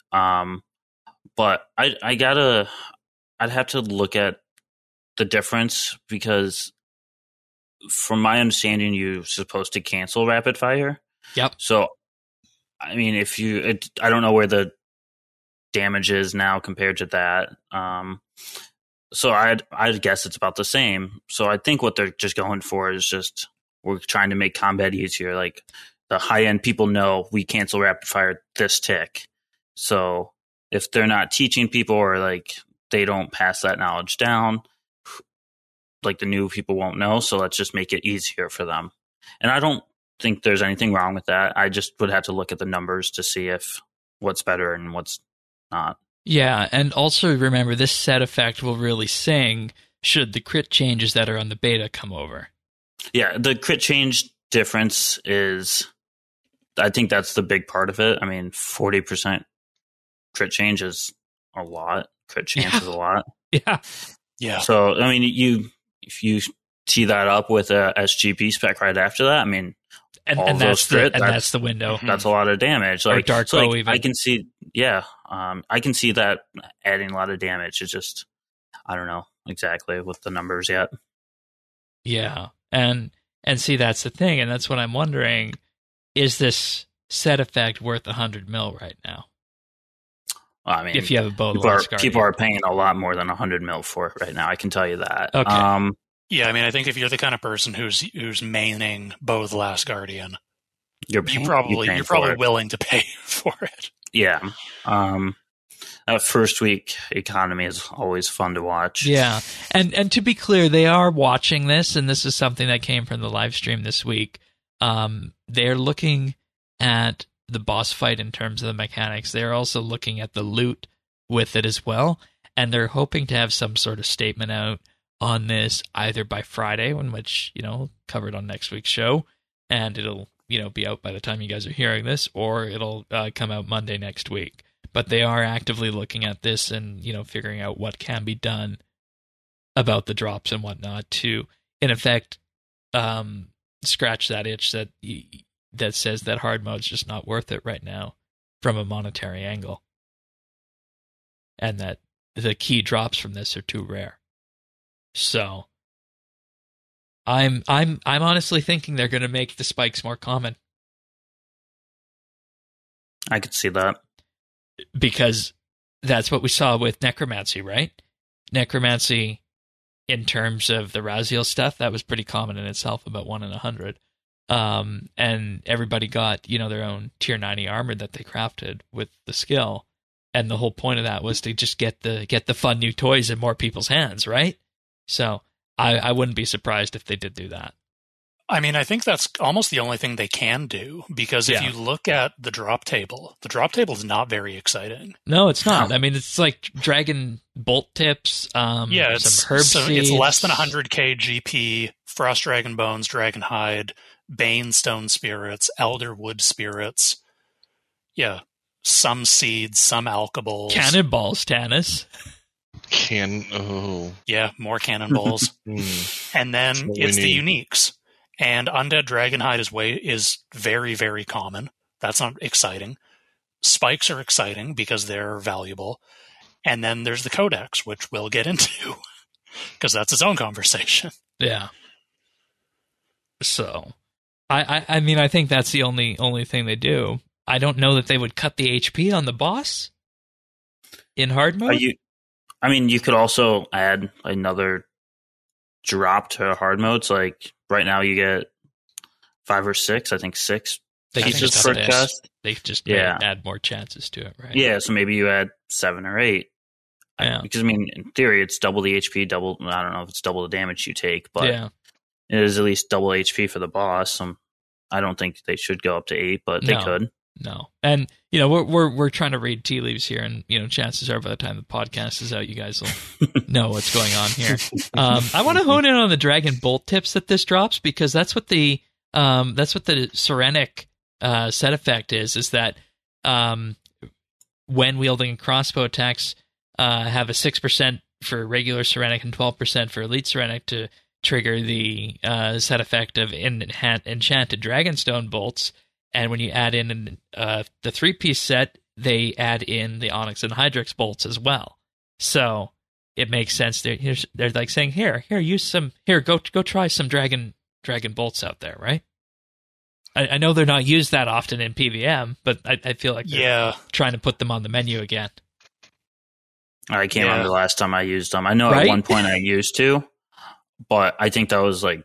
But I'd have to look at the difference, because from my understanding, you're supposed to cancel rapid fire. Yep. So, I mean, I don't know where the damage is now compared to that. So I'd guess it's about the same. So I think what they're just going for is just, we're trying to make combat easier. Like, the high end people know we cancel rapid fire this tick. So if they're not teaching people, or like they don't pass that knowledge down, like the new people won't know. So let's just make it easier for them. And I don't think there's anything wrong with that. I just would have to look at the numbers to see if what's better and what's not. Yeah, and also remember, this set effect will really sing should the crit changes that are on the beta come over. Yeah, the crit change difference is, I think that's the big part of it. I mean, 40% crit change is a lot. Crit chance is a lot. Yeah. So, I mean, if you tee that up with a SGP spec right after that, I mean, and that's the window. That's a lot of damage. Like, or dark bow, even. I can see, I can see that adding a lot of damage. It's just, I don't know exactly with the numbers yet. Yeah, and see, that's the thing, and that's what I'm wondering: is this set effect worth 100 mil right now? I mean, if you have a bow, people are paying a lot more than 100 mil for it right now. I can tell you that. Okay. Yeah, I mean, I think if you're the kind of person who's maining Bow the Last Guardian, you're probably willing to pay for it. Yeah. That first week economy is always fun to watch. Yeah. And to be clear, they are watching this, and this is something that came from the live stream this week. They're looking at the boss fight in terms of the mechanics. They're also looking at the loot with it as well, and they're hoping to have some sort of statement out on this either by Friday, in which, covered on next week's show, and it'll, be out by the time you guys are hearing this, or it'll come out Monday next week. But they are actively looking at this and, figuring out what can be done about the drops and whatnot to, in effect, scratch that itch that says that hard mode's just not worth it right now from a monetary angle, and that the key drops from this are too rare. So I'm honestly thinking they're going to make the spikes more common. I could see that, because that's what we saw with Necromancy, right? Necromancy, in terms of the Raziel stuff, that was pretty common in itself, about 1 in 100. And everybody got, their own tier 90 armor that they crafted with the skill. And the whole point of that was to just get the fun new toys in more people's hands, right? So I wouldn't be surprised if they did do that. I mean, I think that's almost the only thing they can do, because if you look at the drop table is not very exciting. No, it's not. I mean, it's like Dragon Bolt tips, some herb seeds. It's less than 100k GP, Frost Dragon Bones, Dragon Hide, Bane Stone Spirits, Elder Wood Spirits. Yeah, some seeds, some alkaballs. Cannonballs, Tanis. Yeah, more cannonballs. And then it's the uniques. And Undead Dragonhide is very, very common. That's not exciting. Spikes are exciting because they're valuable. And then there's the Codex, which we'll get into, because that's its own conversation. Yeah. So, I mean, I think that's the only thing they do. I don't know that they would cut the HP on the boss in hard mode. You could also add another drop to hard modes. Like right now you get 5 or 6, I think 6 They can just for chest. They just add more chances to it, right? Yeah, so maybe you add 7 or 8. Yeah. Because, I mean, in theory, it's double the HP, I don't know if it's double the damage you take, but it is at least double HP for the boss. I don't think they should go up to 8, but they could. No. And, we're trying to read tea leaves here, and, chances are by the time the podcast is out, you guys will know what's going on here. I want to hone in on the Dragon Bolt tips that this drops, because that's what the Serenic set effect is that when wielding crossbow attacks, have a 6% for regular Serenic and 12% for Elite Serenic to trigger the set effect of enchanted Dragonstone bolts. And when you add in the 3-piece set, they add in the Onyx and Hydrix bolts as well. So it makes sense. They're like saying, here, use some. Here, go try some dragon bolts out there, right? I know they're not used that often in PVM, but I feel like they're trying to put them on the menu again. I can't remember the last time I used them. I know at one point I used to, but I think that was like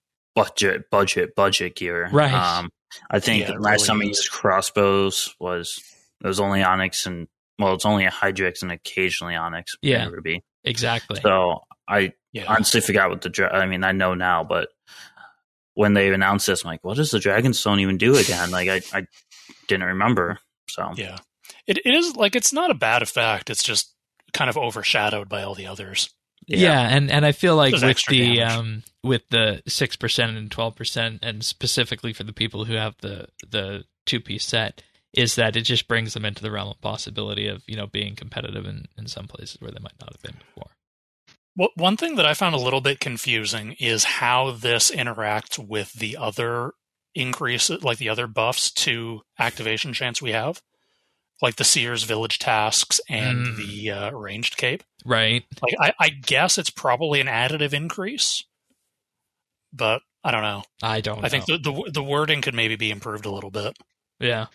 budget gear. Right. I think the last time I used crossbows was only Onyx and it's only a Hydrix and occasionally Onyx. Yeah, Ruby. Exactly. So I honestly forgot what I know now, but when they announced this, I'm like, what does the Dragonstone even do again? Like I didn't remember. So yeah, it is like it's not a bad effect. It's just kind of overshadowed by all the others. Yeah, and I feel like with the 6% and 12%, and specifically for the people who have the 2-piece set, is that it just brings them into the realm of possibility of being competitive in some places where they might not have been before. Well, one thing that I found a little bit confusing is how this interacts with the other increases, like the other buffs to activation chance we have. Like the Seer's Village tasks and the ranged cape. Right. Like I guess it's probably an additive increase, but I don't know. I think the wording could maybe be improved a little bit. Yeah.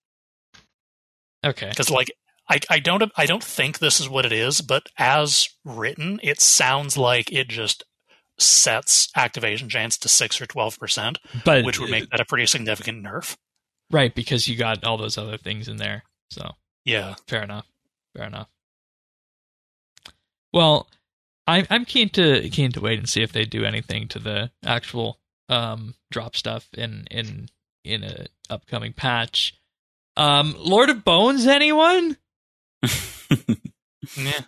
Okay. Because I don't think this is what it is, but as written, it sounds like it just sets activation chance to 6 or 12%, which would make that a pretty significant nerf. Right, because you got all those other things in there. So yeah, fair enough. Well, I'm keen to wait and see if they do anything to the actual drop stuff in a upcoming patch. Lord of Bones, anyone? Yeah.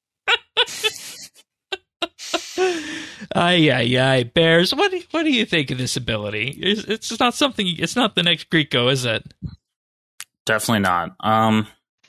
Aye, Bears. What do you think of this ability? It's not something. It's not the next Greeko, is it? Definitely not. I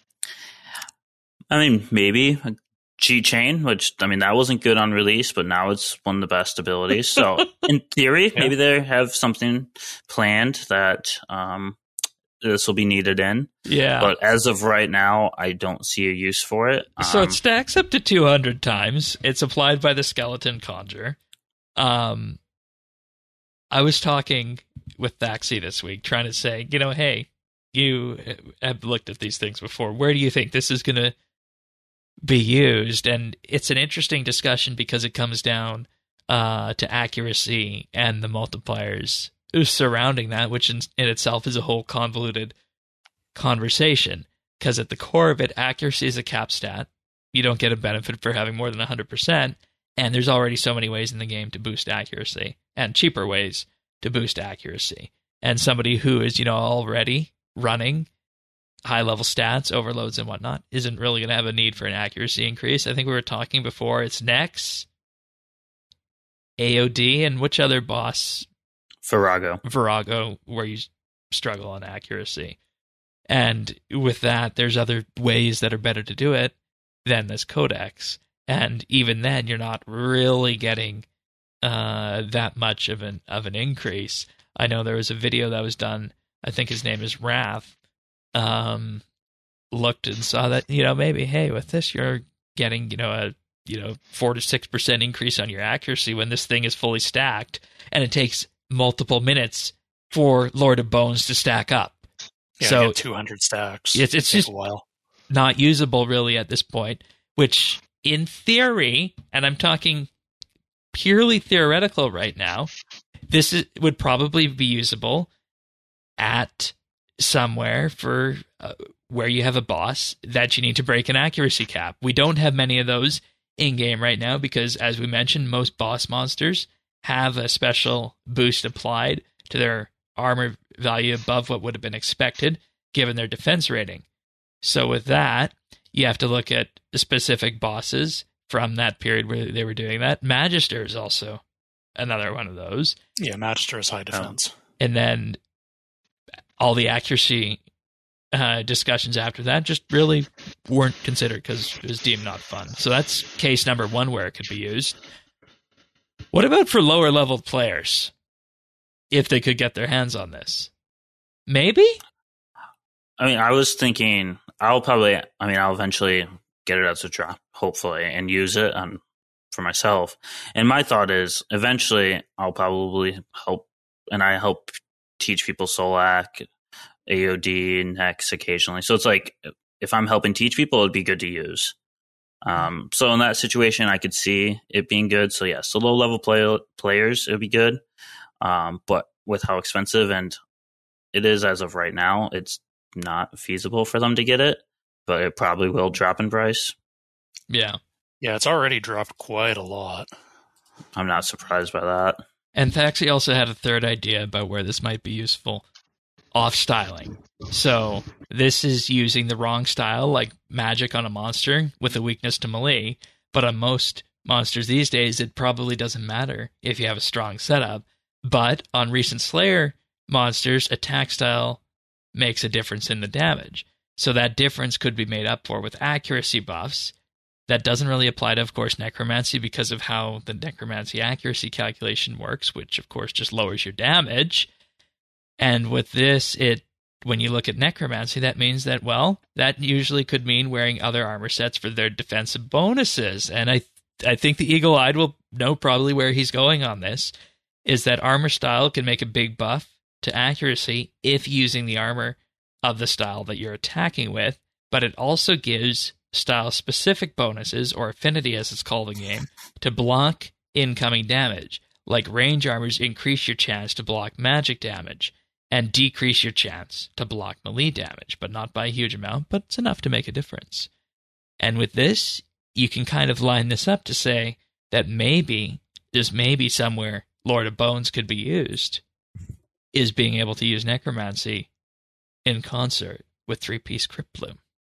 mean, maybe a G-Chain, which, I mean, that wasn't good on release, but now it's one of the best abilities. So, in theory, maybe they have something planned that this will be needed in. Yeah. But as of right now, I don't see a use for it. So it stacks up to 200 times. It's applied by the Skeleton Conjure. I was talking with Thaxi this week, trying to say, hey, you have looked at these things before. Where do you think this is going to be used? And it's an interesting discussion because it comes down to accuracy and the multipliers surrounding that, which in itself is a whole convoluted conversation. Because at the core of it, accuracy is a cap stat. You don't get a benefit for having more than 100%. And there's already so many ways in the game to boost accuracy, and cheaper ways to boost accuracy. And somebody who is, already running high-level stats, overloads, and whatnot, isn't really going to have a need for an accuracy increase. I think we were talking before, it's Nex, AOD, and which other boss? Virago, where you struggle on accuracy. And with that, there's other ways that are better to do it than this Codex. And even then, you're not really getting that much of an increase. I know there was a video that was done, I think his name is Wrath, looked and saw that, maybe, hey, with this, you're getting, a 4 to 6% increase on your accuracy when this thing is fully stacked, and it takes multiple minutes for Lord of Bones to stack up. Yeah, so 200 stacks. It's just a while. Not usable really at this point, which in theory, and I'm talking purely theoretical right now, would probably be usable at somewhere for where you have a boss that you need to break an accuracy cap. We don't have many of those in-game right now because, as we mentioned, most boss monsters have a special boost applied to their armor value above what would have been expected given their defense rating. So with that, you have to look at specific bosses from that period where they were doing that. Magister is also another one of those. Yeah, Magister is high defense. And then all the accuracy discussions after that just really weren't considered because it was deemed not fun. So that's case number one where it could be used. What about for lower level players? If they could get their hands on this? Maybe? I mean, I was thinking I'll eventually get it as a drop, hopefully, and use it for myself. And my thought is eventually I'll probably help teach people Solak, AOD, and Hex occasionally. So it's like, if I'm helping teach people, it'd be good to use. So in that situation, I could see it being good. So yes, the low-level players, it would be good. But with how expensive and it is as of right now, it's not feasible for them to get it, but it probably will drop in price. Yeah. Yeah, it's already dropped quite a lot. I'm not surprised by that. And Thaxi also had a third idea about where this might be useful. Off-styling. So this is using the wrong style, like magic on a monster with a weakness to melee, but on most monsters these days, it probably doesn't matter if you have a strong setup. But on recent Slayer monsters, attack style makes a difference in the damage. So that difference could be made up for with accuracy buffs. That doesn't really apply to, of course, Necromancy because of how the Necromancy accuracy calculation works, which, of course, just lowers your damage. And with this, when you look at Necromancy, that means that, well, that usually could mean wearing other armor sets for their defensive bonuses. And I think the Eagle-Eyed will know probably where he's going on this, is that armor style can make a big buff to accuracy if using the armor of the style that you're attacking with, but it also gives style-specific bonuses, or affinity as it's called in the game, to block incoming damage. Like range armors increase your chance to block magic damage, and decrease your chance to block melee damage, but not by a huge amount, but it's enough to make a difference. And with this, you can kind of line this up to say that maybe, just maybe somewhere Lord of Bones could be used, is being able to use Necromancy in concert with 3-piece Crypt Bloom.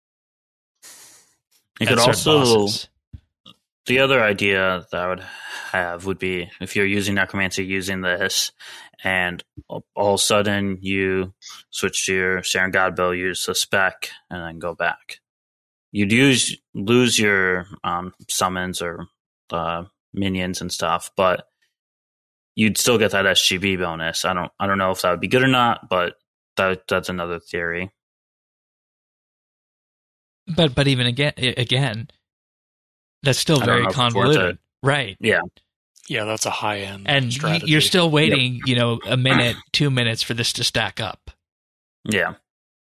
You could also, the other idea that I would have would be if you're using Necromancy using this, and all of a sudden you switch to your Saren Godbow, use the spec, and then go back. You'd lose your summons or minions and stuff, but you'd still get that SGB bonus. I don't know if that would be good or not, but that's another theory. But even again, that's still very convoluted, right? Yeah. Yeah, that's a high-end and strategy. You're still waiting, a minute, 2 minutes for this to stack up. Yeah.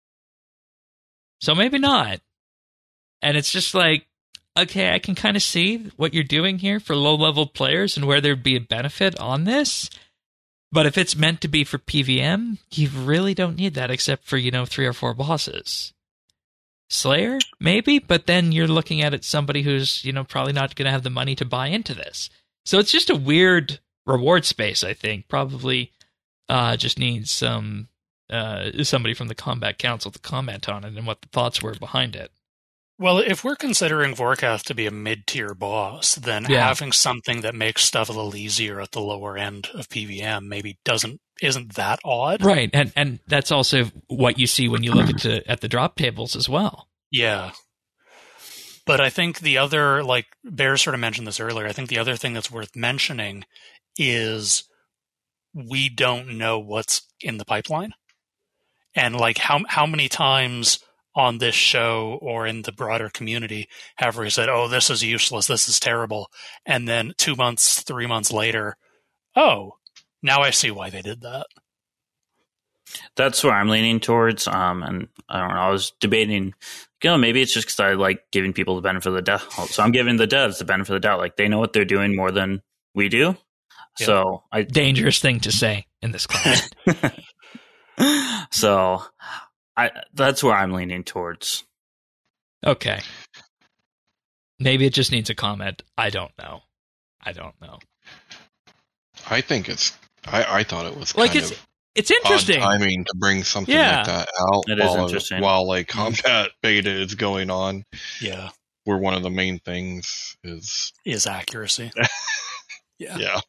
So maybe not. And it's just like, okay, I can kind of see what you're doing here for low-level players and where there'd be a benefit on this. But if it's meant to be for PVM, you really don't need that except for, 3 or 4 bosses. Slayer, maybe, but then you're looking at it somebody who's, probably not going to have the money to buy into this. So it's just a weird reward space, I think. Probably just needs somebody from the Combat Council to comment on it and what the thoughts were behind it. Well, if we're considering Vorkath to be a mid-tier boss, then having something that makes stuff a little easier at the lower end of PVM maybe isn't that odd. Right, and that's also what you see when you look at the drop tables as well. Yeah. But I think the other, like Bear sort of mentioned this earlier, I think the other thing that's worth mentioning is we don't know what's in the pipeline. And like how many times on this show or in the broader community have we said, oh, this is useless, this is terrible. And then 2 months, 3 months later, oh, now I see why they did that. That's where I'm leaning towards. And I don't know, I was debating, maybe it's just because I like giving people the benefit of the doubt. So I'm giving the devs the benefit of the doubt. Like they know what they're doing more than we do. Yeah. So dangerous thing to say in this climate. So that's where I'm leaning towards. Okay. Maybe it just needs a comment. I don't know. I think I thought it was like kind of it's interesting odd timing to bring something like that out. It is interesting. While like combat beta is going on. Yeah. Where one of the main things is accuracy. Yeah.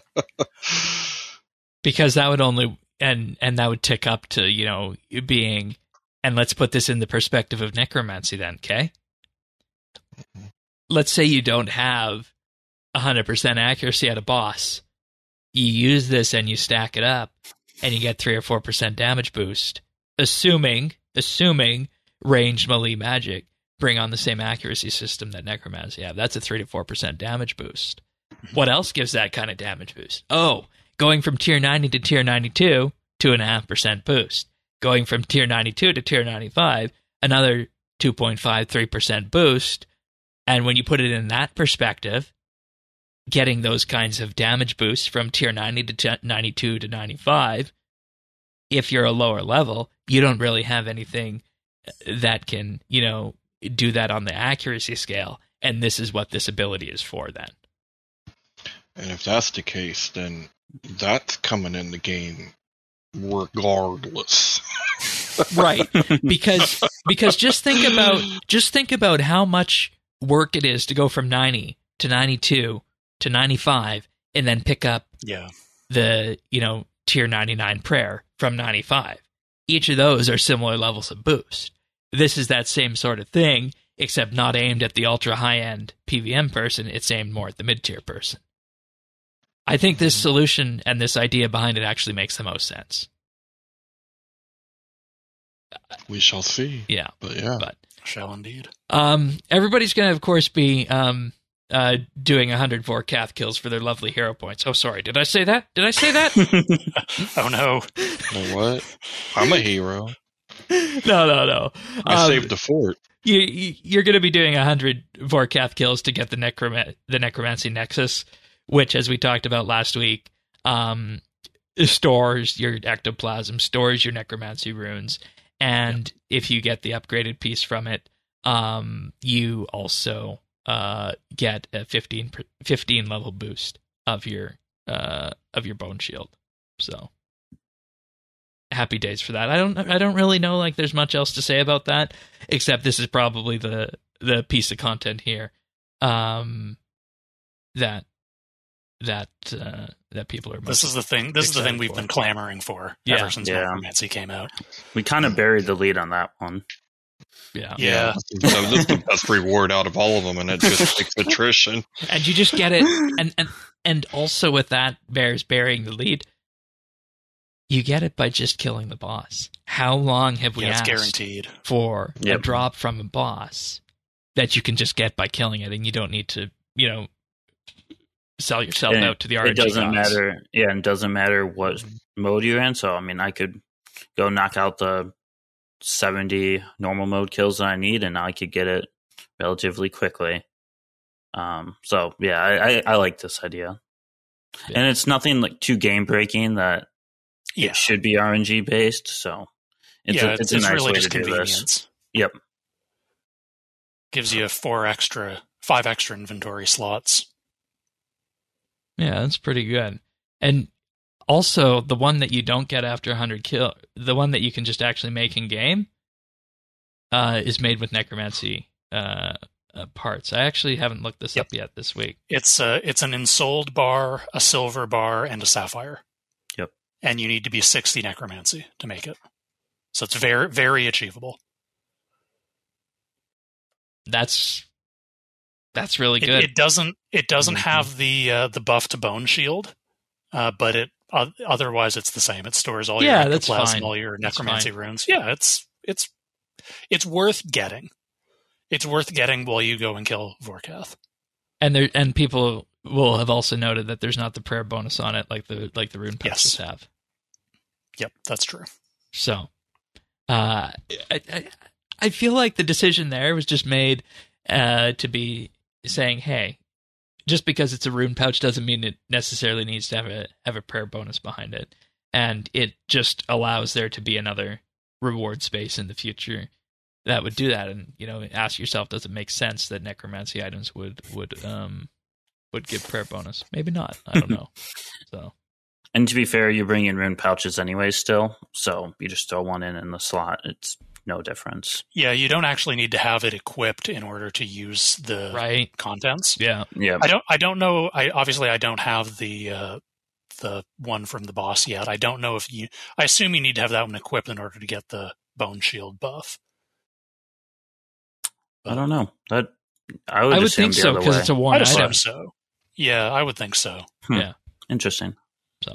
Because that would only and that would tick up to, being, and let's put this in the perspective of necromancy then, okay? Let's say you don't have 100% accuracy at a boss. You use this and you stack it up and you get 3 or 4% damage boost. Assuming ranged melee magic bring on the same accuracy system that necromancy have. That's a 3 to 4% damage boost. What else gives that kind of damage boost? Oh, going from tier 90 to tier 92, 2.5% boost. Going from tier 92 to tier 95, another 2.5, 3% boost. And when you put it in that perspective, getting those kinds of damage boosts from tier 90 to 92 to 95, if you're a lower level, you don't really have anything that can, do that on the accuracy scale. And this is what this ability is for then. And if that's the case, then that's coming in the game regardless. Right. Because just think about how much work it is to go from 90 to 92 to 95 and then pick up the, tier 99 prayer from 95. Each of those are similar levels of boost. This is that same sort of thing, except not aimed at the ultra high-end PVM person, it's aimed more at the mid-tier person. I think this solution and this idea behind it actually makes the most sense. We shall see. Yeah. But Shall indeed. Everybody's going to, of course, be doing 100 Vorkath kills for their lovely hero points. Oh, sorry. Did I say that? Oh, no. What? I'm a hero. No. I saved the fort. You're going to be doing 100 Vorkath kills to get the Necromancy Nexus, which, as we talked about last week, stores your ectoplasm, stores your necromancy runes, and if you get the upgraded piece from it, you also get a 15 level boost of your bone shield. So happy days for that. I don't really know like there's much else to say about that, except this is probably the piece of content here that people are. This is the thing. This is the thing we've been clamoring for ever since Necromancy came out. We kind of buried the lead on that one. Yeah. So this is the best reward out of all of them, and it just takes attrition. And you just get it, and also with that bears burying the lead, you get it by just killing the boss. How long have we asked guaranteed for a drop from a boss that you can just get by killing it, and you don't need to, sell yourself out to the RNG. It doesn't gods. matter. Yeah, it doesn't matter what mode you're in. So, I mean, I could go knock out the 70 normal mode kills that I need, and I could get it relatively quickly. So, yeah, I like this idea. Yeah. And it's nothing like too game breaking that it should be RNG based. So, it's a nice really way just to do convenience. this. Yep. Gives you 5 extra inventory slots. Yeah, that's pretty good. And also, the one that you don't get after 100 kill, the one that you can just actually make in game, is made with necromancy parts. I actually haven't looked this up yet this week. It's an ensouled bar, a silver bar, and a sapphire. Yep. And you need to be 60 necromancy to make it. So it's very, very achievable. That's really good. It doesn't have the buff to bone shield, but otherwise it's the same. It stores all your ectoplasm, all your necromancy runes. Yeah, it's worth getting. It's worth getting while you go and kill Vorkath. And people will have also noted that there's not the prayer bonus on it like the rune patches have. Yep, that's true. So, I feel like the decision there was just made to be saying, hey, just because it's a rune pouch doesn't mean it necessarily needs to have a prayer bonus behind it. and it just allows there to be another reward space in the future that would do that. And ask yourself, does it make sense that necromancy items would give prayer bonus? Maybe not. I don't know. So, and to be fair, you bring in rune pouches anyway still, so you just throw one in the slot. It's no difference. Yeah, you don't actually need to have it equipped in order to use the contents. Yeah. I don't know. I don't have the one from the boss yet. I don't know if I assume you need to have that one equipped in order to get the bone shield buff. But I don't know. I would think so, because it's a one I'd item. assume so. Yeah, I would think so. Yeah. Interesting. So,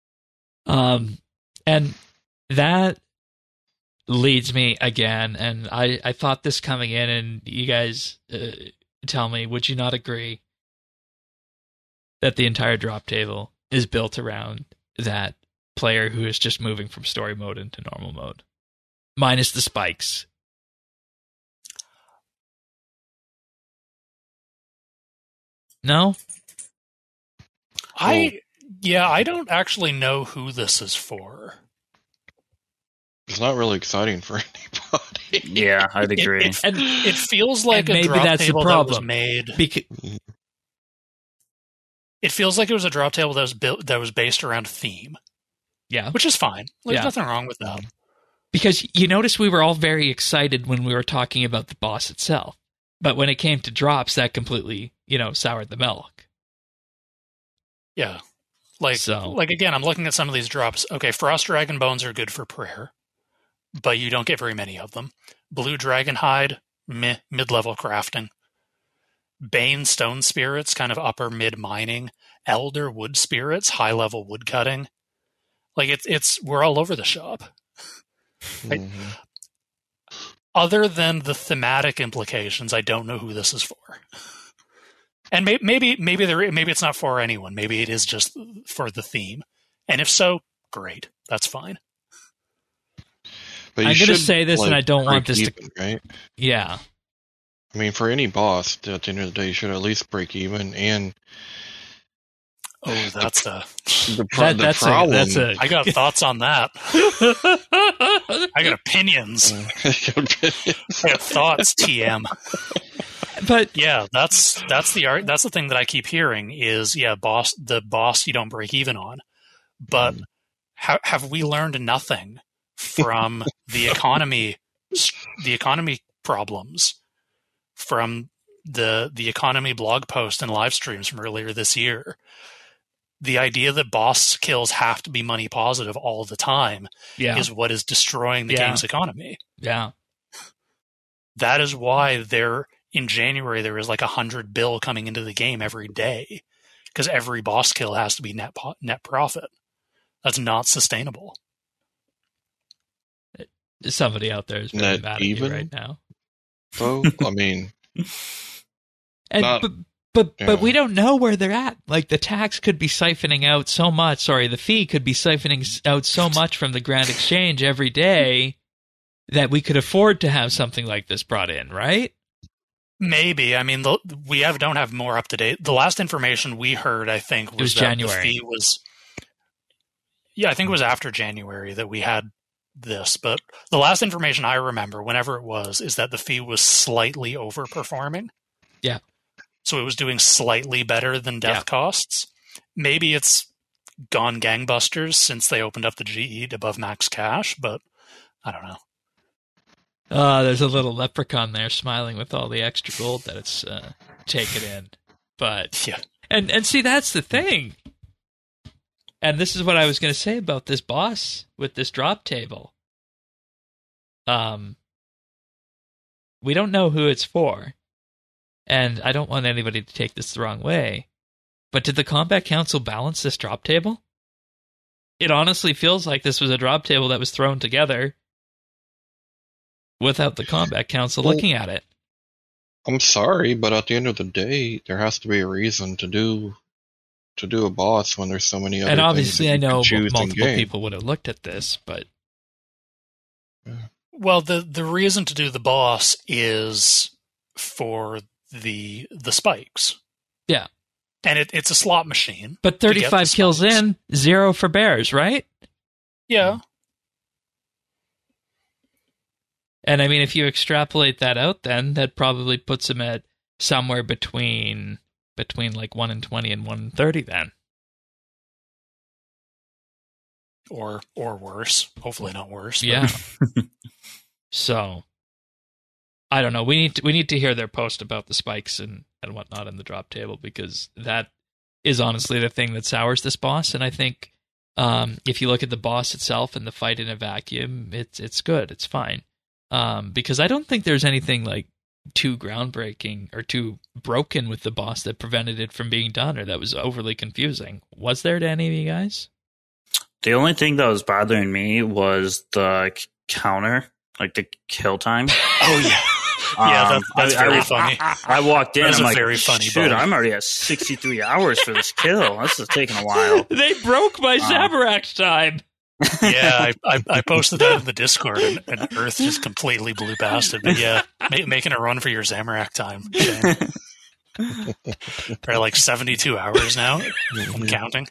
and that leads me again, and I thought this coming in, and you guys tell me, would you not agree that the entire drop table is built around that player who is just moving from story mode into normal mode, minus the spikes? No? I don't actually know who this is for. It's not really exciting for anybody. Yeah, I'd agree. It feels like and a maybe drop that's table the problem. that was made. It feels like it was a drop table that was based around a theme. Yeah. Which is fine. There's nothing wrong with that. Because you notice we were all very excited when we were talking about the boss itself. But when it came to drops, that completely, soured the milk. Yeah. Like again, I'm looking at some of these drops. Okay, Frost Dragon Bones are good for prayer, but you don't get very many of them. Blue Dragon Hide, mid-level crafting. Bane Stone Spirits, kind of upper mid mining. Elder Wood Spirits, high-level wood cutting. Like we're all over the shop. Right? Mm-hmm. Other than the thematic implications, I don't know who this is for. And maybe it's not for anyone. Maybe it is just for the theme. And if so, great. That's fine. But I'm going to say this, and I don't want this to... Right? Yeah. I mean, for any boss, at the end of the day, you should at least break even. And oh, that's the problem. I got thoughts on that. I got opinions. I got thoughts, TM. But yeah, that's the thing that I keep hearing is the boss you don't break even on. But have we learned nothing from the economy problems from the economy blog post and live streams from earlier this year? The idea that boss kills have to be money positive all the time is what is destroying the game's economy. Yeah. That is why in January there is like 100 bill coming into the game every day, because every boss kill has to be net profit. That's not sustainable. Somebody out there is really mad at you right now. Oh, I mean... But we don't know where they're at. Like, the tax could be siphoning out so much. Sorry, the fee could be siphoning out so much from the Grand Exchange every day that we could afford to have something like this brought in, right? Maybe. I mean, we don't have more up to date. The last information we heard, I think, was that January. The fee was. Yeah, I think it was after January that we had this. But the last information I remember, whenever it was, is that the fee was slightly overperforming. Yeah. So it was doing slightly better than death costs. Maybe it's gone gangbusters since they opened up the GE above max cash, but I don't know. There's a little leprechaun there smiling with all the extra gold that it's taken in. But and see, that's the thing. And this is what I was going to say about this boss with this drop table. We don't know who it's for. And I don't want anybody to take this the wrong way. But did the Combat Council balance this drop table? It honestly feels like this was a drop table that was thrown together without the Combat Council looking at it. I'm sorry, but at the end of the day, there has to be a reason to do a boss when there's so many other things. And obviously I know multiple in-game. people would have looked at this, but... Well, the reason to do the boss is for the spikes. Yeah. And it's a slot machine. But 35 kills in, 0 for bears, right? Yeah. And I mean, if you extrapolate that out, then that probably puts him at somewhere between like 1 in 20 and 1 in 30 then. Or worse. Hopefully not worse. But. Yeah. So, I don't know. We need to hear their post about the spikes and whatnot in the drop table, because that is honestly the thing that sours this boss. And I think if you look at the boss itself and the fight in a vacuum, it's good. It's fine. Because I don't think there's anything like too groundbreaking or too broken with the boss that prevented it from being done or that was overly confusing. Was there to any of you guys? The only thing that was bothering me was the counter, like the kill time. Oh, yeah. Yeah, that's very funny. I walked in, I'm like, very funny shoot, I'm already at 63 hours for this kill. This is taking a while. They broke my Zamorak time. Yeah, I posted that in the Discord, and Earth just completely blew past it. But yeah, making a run for your Zamorak time. For like 72 hours now. I'm counting.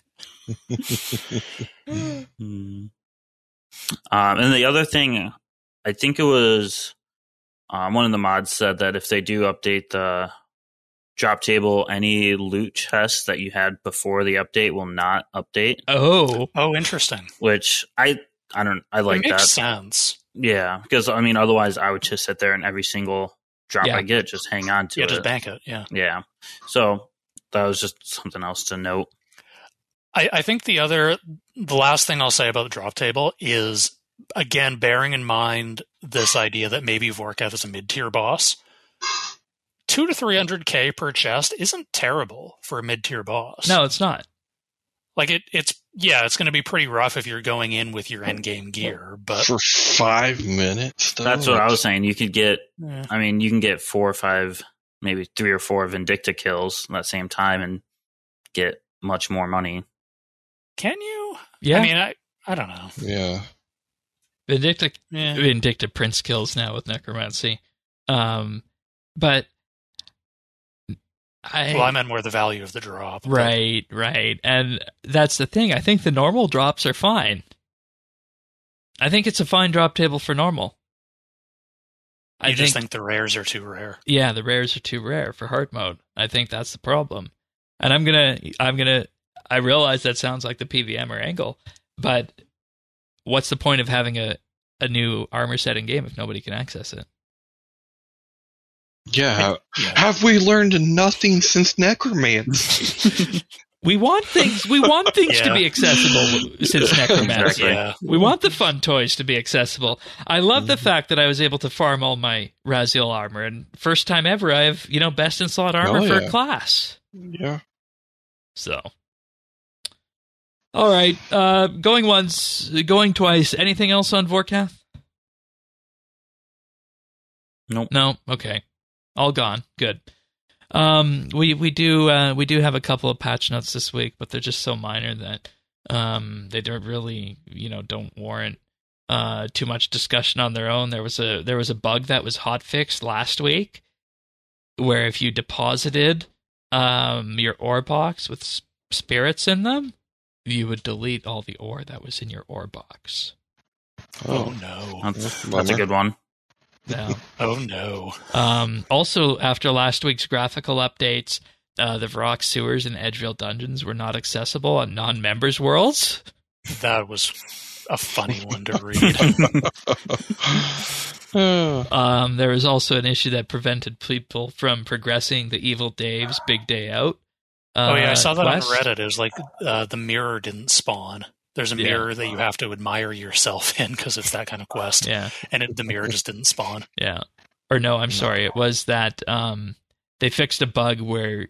And the other thing, I think it was one of the mods said that if they do update the drop table, any loot chests that you had before the update will not update. Oh, interesting. Which I like that. Makes sense. Yeah, because I mean, otherwise I would just sit there and every single drop I get, just hang on to it. Yeah, just bank it. Yeah. Yeah. So that was just something else to note. I think the last thing I'll say about the drop table is, again, bearing in mind this idea that maybe Vorkath is a mid-tier boss, 200 to 300k per chest isn't terrible for a mid-tier boss. No, it's not. Like it's going to be pretty rough if you're going in with your endgame gear, but for 5 minutes, though, that's what I was saying. You could get, I mean, you can get 4 or 5, maybe 3 or 4 Vindicta kills at that same time and get much more money. Can you? Yeah. I mean, I don't know. Yeah. Vindicta Prince kills now with Necromancy. But I meant more the value of the drop. Right. And that's the thing. I think the normal drops are fine. I think it's a fine drop table for normal. I just think the rares are too rare. Yeah, the rares are too rare for hard mode. I think that's the problem. And I realize that sounds like the PVM or angle, but what's the point of having a new armor set in game if nobody can access it? Yeah. Have we learned nothing since Necromancy? We want things to be accessible since Necromancy. Yeah. We want the fun toys to be accessible. I love the fact that I was able to farm all my Raziel armor, and first time ever I have, best in slot armor for a class. Yeah. So. All right. Going once, going twice. Anything else on Vorkath? Nope. No? Okay. All gone. Good. We do have a couple of patch notes this week, but they're just so minor that they don't really, don't warrant too much discussion on their own. There was a bug that was hotfixed last week where if you deposited your ore box with spirits in them, you would delete all the ore that was in your ore box. Oh no. That's a good one. No. Oh no. Also, after last week's graphical updates, the Varrock sewers and Edgeville dungeons were not accessible on non-members worlds. That was a funny one to read. There was also an issue that prevented people from progressing the Evil Dave's Big Day Out. I saw that quest. On Reddit. It was like the mirror didn't spawn. There's a mirror that you have to admire yourself in because it's that kind of quest. Yeah. And the mirror just didn't spawn. Yeah. Or no, I'm sorry. It was that they fixed a bug where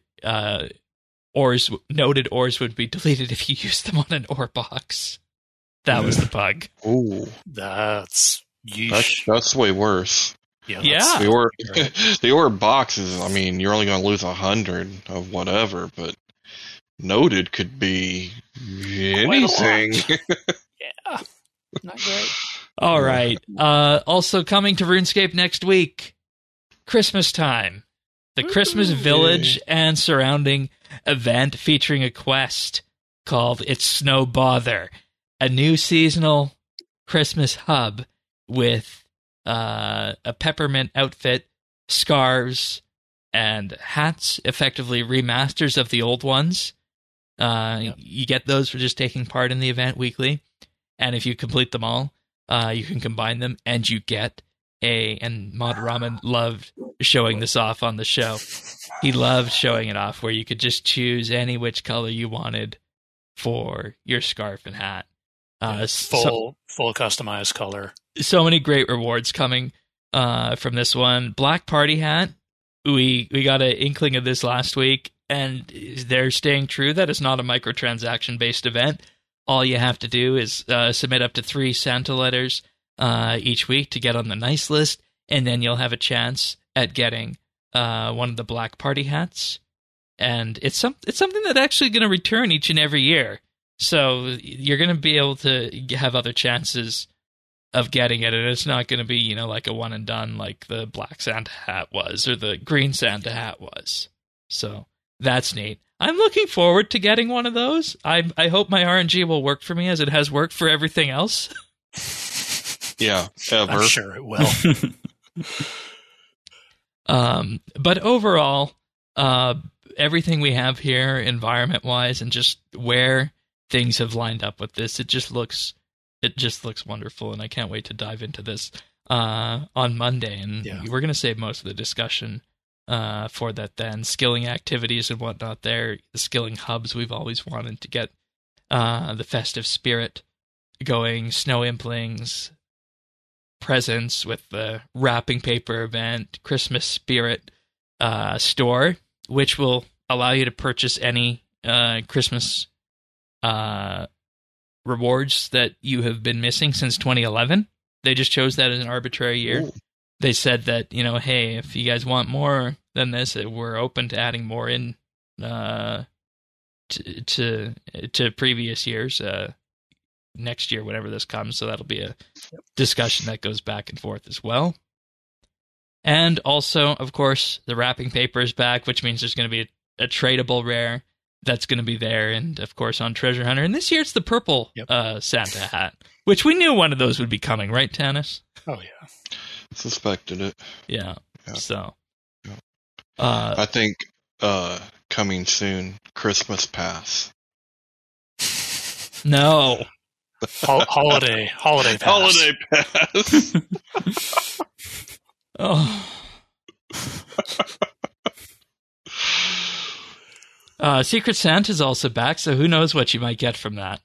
noted ores would be deleted if you used them on an ore box. That was the bug. Ooh. That's way worse. Yeah. The ore boxes, I mean, you're only going to lose 100 of whatever, but noted could be anything. Yeah. Not great. All right. Also coming to RuneScape next week, Christmas time. The Christmas Village and surrounding event featuring a quest called It's Snow Bother, a new seasonal Christmas hub with a peppermint outfit, scarves, and hats, effectively remasters of the old ones. You get those for just taking part in the event weekly. And if you complete them all, you can combine them, and you get and Mod Ramen loved showing this off on the show. He loved showing it off, where you could just choose any which color you wanted for your scarf and hat. Full customized color. So many great rewards coming from this one. Black Party hat. We got an inkling of this last week, and they're staying true that it's not a microtransaction-based event. All you have to do is submit up to 3 Santa letters each week to get on the nice list, and then you'll have a chance at getting one of the Black Party hats. And it's something that's actually going to return each and every year. So you're going to be able to have other chances of getting it, and it's not going to be, like a one and done like the Black Santa hat was or the Green Santa hat was. So that's neat. I'm looking forward to getting one of those. I hope my RNG will work for me as it has worked for everything else. Yeah, ever. I'm sure it will. But overall, everything we have here, environment-wise, and just where things have lined up with this, it just looks wonderful, and I can't wait to dive into this on Monday. And we're going to save most of the discussion for that then. Skilling activities and whatnot there, the skilling hubs we've always wanted to get the festive spirit going, snow implings, presents with the wrapping paper event, Christmas spirit store, which will allow you to purchase any Christmas rewards that you have been missing since 2011. They just chose that as an arbitrary year. Ooh. They said that, hey, if you guys want more than this, we're open to adding more in to previous years, next year, whenever this comes. So that'll be a discussion that goes back and forth as well. And also, of course, the wrapping paper is back, which means there's going to be a tradable rare that's going to be there, and of course on Treasure Hunter. And this year it's the purple Santa hat, which we knew one of those would be coming, right, Tanis? Oh yeah, suspected it. Yeah. So, I think coming soon, Christmas Pass. No. Holiday Pass. Holiday Pass. Oh. Secret Santa's also back, so who knows what you might get from that.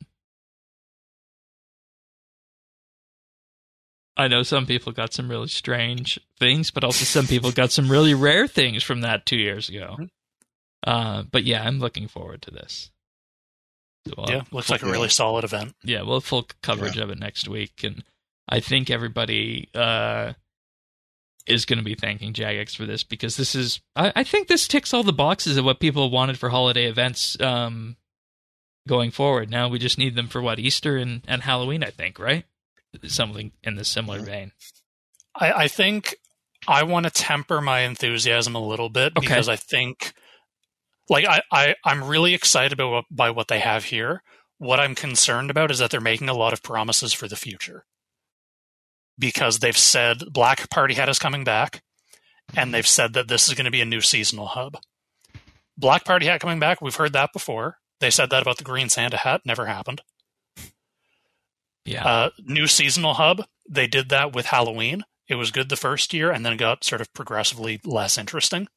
I know some people got some really strange things, but also some people got some really rare things from that 2 years ago. But yeah, I'm looking forward to this. So looks like a really solid event. Yeah, we'll have full coverage of it next week, and I think everybody is going to be thanking Jagex for this, because this is, I think this ticks all the boxes of what people wanted for holiday events going forward. Now we just need them for Easter and Halloween, I think, right? Something in the similar vein. I think I want to temper my enthusiasm a little bit, because I think, I'm really excited by what they have here. What I'm concerned about is that they're making a lot of promises for the future. Because they've said Black Party Hat is coming back, and they've said that this is going to be a new seasonal hub. Black Party Hat coming back, we've heard that before. They said that about the Green Santa hat, never happened. Yeah. New seasonal hub, they did that with Halloween. It was good the first year, and then it got sort of progressively less interesting.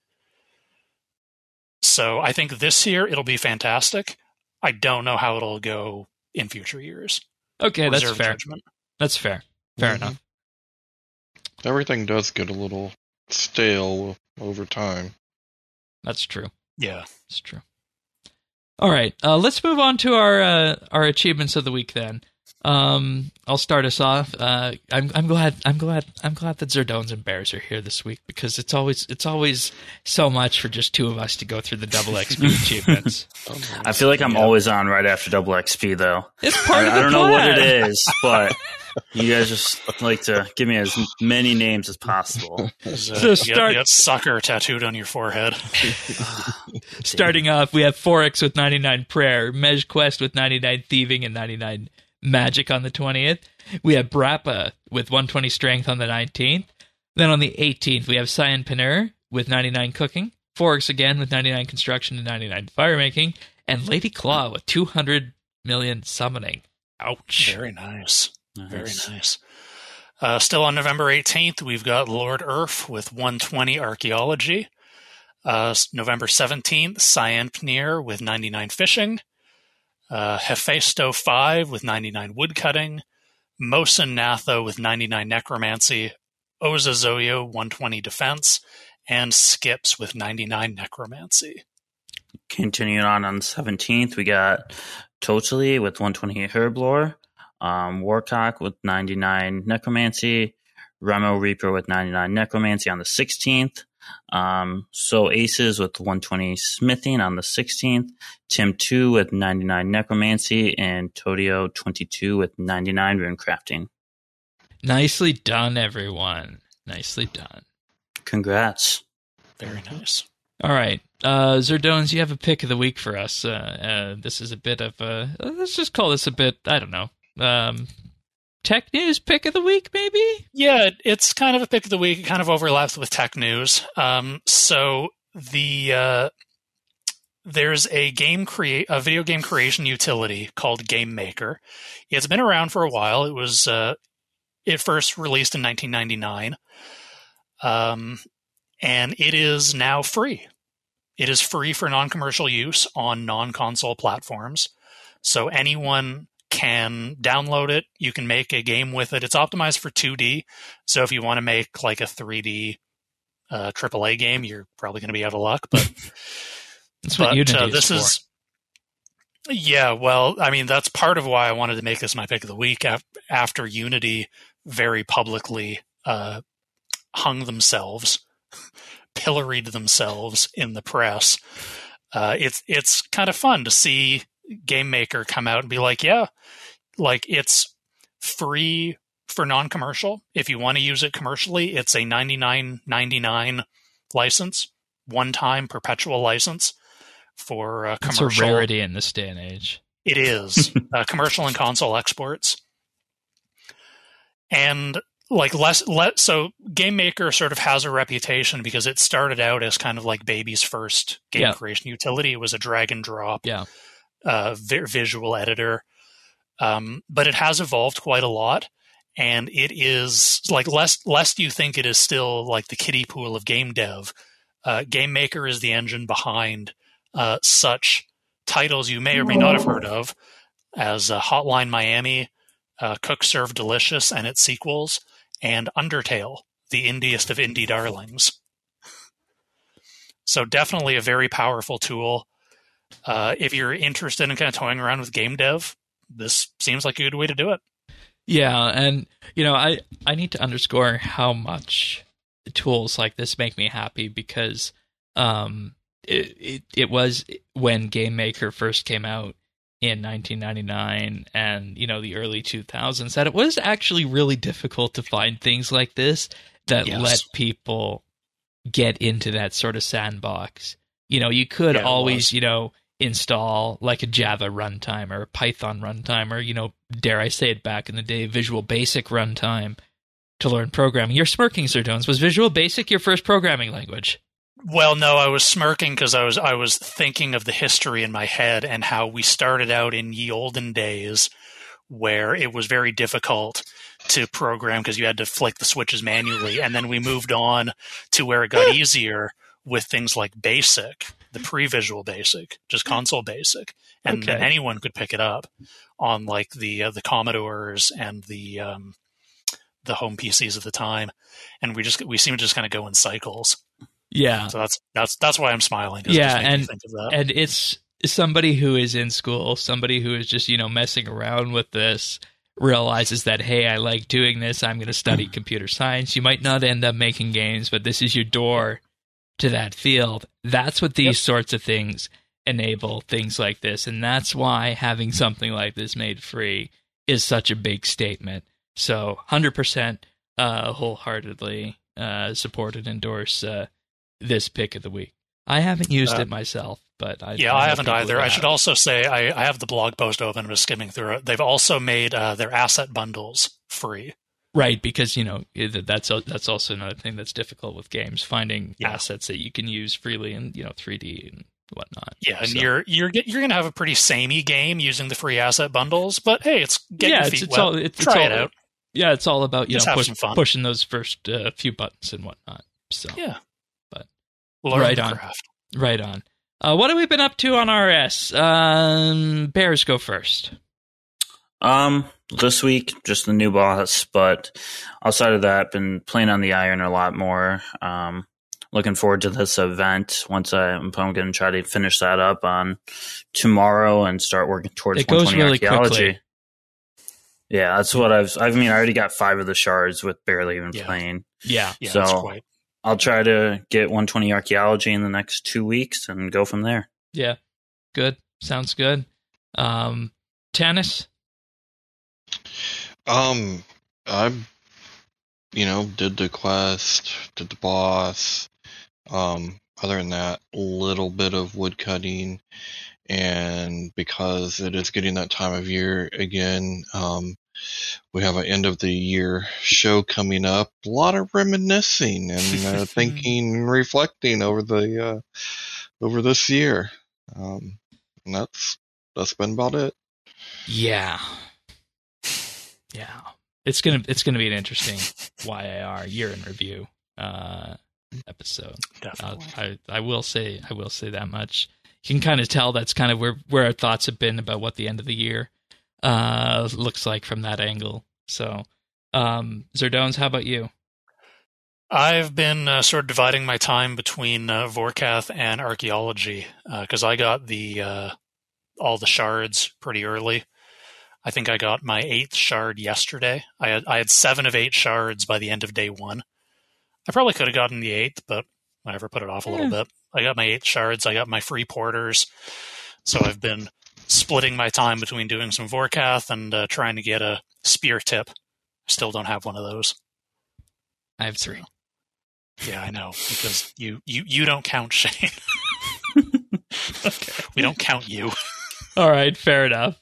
So I think this year it'll be fantastic. I don't know how it'll go in future years. Okay, that's fair. Judgment. That's fair. Fair enough. Everything does get a little stale over time. That's true. Yeah, it's true. All right, let's move on to our achievements of the week then. I'll start us off. I'm glad that Zerdones and Bears are here this week, because it's always so much for just two of us to go through the double XP achievements. I feel like I'm always on right after double XP though. It's part of the plan. I don't know what it is, but you guys just like to give me as many names as possible. So you got sucker tattooed on your forehead. Starting off, we have Forex with 99 Prayer, Mej Quest with 99 Thieving and 99 Magic on the 20th. We have Brappa with 120 Strength on the 19th. Then on the 18th, we have Cyan Panur with 99 Cooking. Forks again with 99 Construction and 99 Firemaking. And Lady Claw with 200 million Summoning. Ouch. Very nice. Very nice. Still on November 18th, we've got Lord Urf with 120 Archaeology. November 17th, Cyan Panur with 99 Fishing. Hephaesto 5 with 99 Woodcutting. Mosin Natho with 99 Necromancy. Ozazoyo 120 Defense. And Skips with 99 Necromancy. Continuing on the 17th, we got Totally with 120 Herblore. Warcock with 99 Necromancy. Remo Reaper with 99 Necromancy on the 16th. So Aces with 120 Smithing on the 16th. Tim 2 with 99 Necromancy. And Todio 22 with 99 Rune Crafting. Nicely done, everyone. Nicely done. Congrats. Very nice. All right. Zerdones, you have a pick of the week for us. This is a bit of a... let's just call this a bit, I don't know, tech news pick of the week, maybe? Yeah, it's kind of a pick of the week. It kind of overlaps with tech news. So there's a video game creation utility called Game Maker. It's been around for a while. It was it first released in 1999, and it is now free. It is free for non-commercial use on non-console platforms, so anyone can download it. You can make a game with it. It's optimized for 2D, so if you want to make like a 3D AAA game, you're probably going to be out of luck. But that's what Unity this is for. Yeah, well, I mean, that's part of why I wanted to make this my pick of the week after Unity very publicly hung themselves, pilloried themselves in the press. It's kind of fun to see Game Maker come out and be like, yeah, like it's free for non-commercial. If you want to use it commercially, it's a $99.99 license, one-time perpetual license for commercial. It's a rarity in this day and age. It is. Commercial and console exports. And like so Game Maker sort of has a reputation because it started out as kind of like baby's first game creation utility. It was a drag and drop visual editor. But it has evolved quite a lot, and it is like lest you think it is still like the kiddie pool of game dev. Game Maker is the engine behind such titles you may or may not have heard of as Hotline Miami, Cook Serve Delicious and its sequels, and Undertale, the indiest of indie darlings. So definitely a very powerful tool. If you're interested in kind of toying around with game dev, this seems like a good way to do it. Yeah, and I need to underscore how much tools like this make me happy because it was when Game Maker first came out in 1999 and the early 2000s that it was actually really difficult to find things like this that let people get into that sort of sandbox. You could always install like a Java runtime or a Python runtime or dare I say it, back in the day, Visual Basic runtime to learn programming. You're smirking, Zerdones. Was Visual Basic your first programming language? Well, no, I was smirking because I was thinking of the history in my head and how we started out in ye olden days where it was very difficult to program because you had to flick the switches manually. And then we moved on to where it got easier with things like BASIC, the pre-Visual Basic, just console BASIC. And then anyone could pick it up on like the Commodores and the home PCs of the time. And we seem to just kind of go in cycles. Yeah. So that's why I'm smiling. Yeah, and it's somebody who is in school, somebody who is just, messing around with this, realizes that, hey, I like doing this, I'm going to study computer science. You might not end up making games, but this is your door to that field. That's what these sorts of things enable, things like this. And that's why having something like this made free is such a big statement. So 100% wholeheartedly support and endorse this pick of the week. I haven't used it myself, but I haven't either. I should also say I have the blog post open and was skimming through it. They've also made their asset bundles free. Right, because that's also another thing that's difficult with games, finding assets that you can use freely in 3D and whatnot. Yeah, and you're going to have a pretty samey game using the free asset bundles, but hey, it's getting your feet wet. Try it out. Yeah, it's all about pushing those first few buttons and whatnot. So yeah, but learn right the on, craft. right on. What have we been up to on RS? Bears, go first. This week, just the new boss, but outside of that, been playing on the Iron a lot more. Looking forward to this event. I'm going to try to finish that up on tomorrow and start working towards 120 really archaeology. Quickly. Yeah, that's what I already got 5 of the shards with barely even playing. Yeah. So I'll try to get 120 archaeology in the next 2 weeks and go from there. Yeah. Good. Sounds good. Tannis? I, did the quest, did the boss. Other than that, a little bit of wood cutting, and because it is getting that time of year again, we have an end of the year show coming up. A lot of reminiscing and thinking and reflecting over this year. And that's been about it. Yeah. It's gonna be an interesting YIR year in review episode. Definitely. I will say that much. You can kind of tell that's kind of where our thoughts have been about what the end of the year looks like from that angle. So, Zerdones, how about you? I've been sort of dividing my time between Vorkath and archaeology because I got all the shards pretty early. I think I got my 8th shard yesterday. I had 7 of 8 shards by the end of day 1. I probably could have gotten the 8th, but whatever, put it off a little bit. I got my 8 shards. I got my free porters. So I've been splitting my time between doing some Vorkath and trying to get a spear tip. Still don't have one of those. I have 3. Yeah, I know, because you don't count, Shane. Okay. We don't count you. All right, fair enough.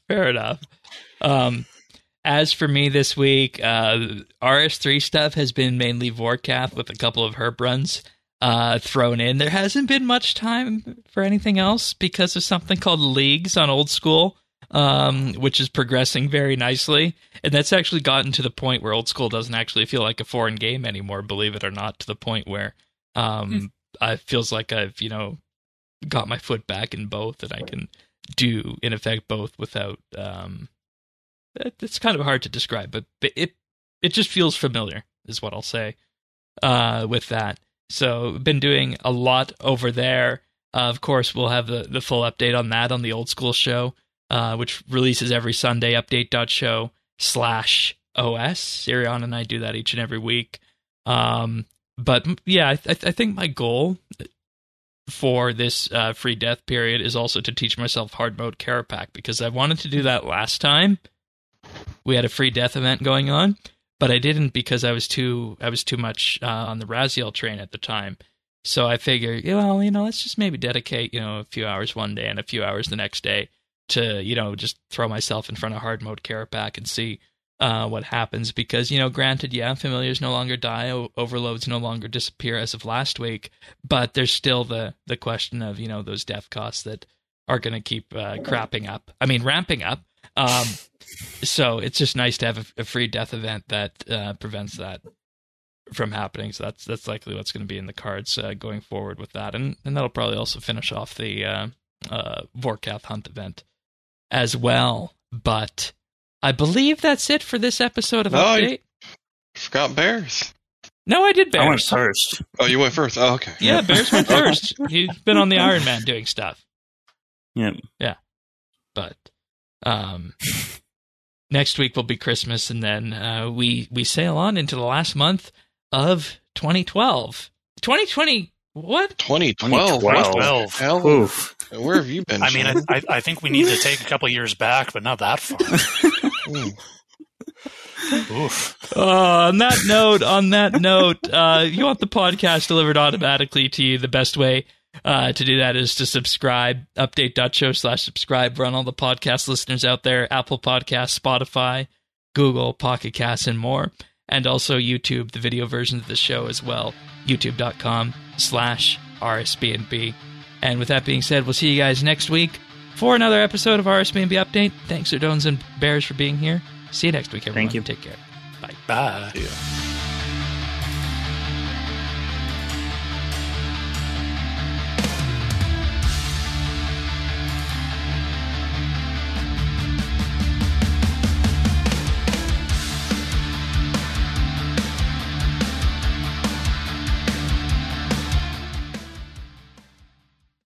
As for me this week, RS3 stuff has been mainly Vorkath with a couple of herb runs thrown in. There hasn't been much time for anything else because of something called Leagues on Old School, which is progressing very nicely. And that's actually gotten to the point where Old School doesn't actually feel like a foreign game anymore, believe it or not, to the point where it feels like I've, got my foot back in both, and I can do, in effect, both without... it's kind of hard to describe, but it just feels familiar, is what I'll say with that. So, been doing a lot over there. Of course, we'll have the full update on that on the Old School show, which releases every Sunday, update.show/OS. Sirion and I do that each and every week. But yeah, I think my goal for this free death period is also to teach myself hard mode Karapak, because I wanted to do that last time we had a free death event going on, but I didn't because I was too much on the Raziel train at the time. So I figured, let's just maybe dedicate, a few hours one day and a few hours the next day to, just throw myself in front of hard mode Karapak and see what happens. Because, granted, familiars no longer die, overloads no longer disappear as of last week, but there's still the question of, those death costs that are going to keep ramping up. So it's just nice to have a free death event that prevents that from happening. So that's likely what's going to be in the cards going forward with that, and that'll probably also finish off the Vorkath hunt event as well. But I believe that's it for this episode of Update. You forgot Bears. No, I did Bears. I went first. Oh, you went first. Oh, okay. Yeah, Bears went first. He's been on the Iron Man doing stuff. Yep. Yeah. But next week will be Christmas, and then we sail on into the last month of 2012. 2020, what? 2012. 2012. Hell, Oof. where have you been? I mean, I think we need to take a couple years back, but not that far. Oof. On that note, you want the podcast delivered automatically to you the best way To do that is to subscribe, update.show/subscribe. We're on all the podcast listeners out there, Apple Podcasts, Spotify, Google, Pocket Casts, and more. And also YouTube, the video versions of the show as well, youtube.com/RSBNB. And with that being said, we'll see you guys next week for another episode of RSBNB Update. Thanks, Erdones and Bears, for being here. See you next week, everyone. Thank you. Take care. Bye. Bye. Yeah.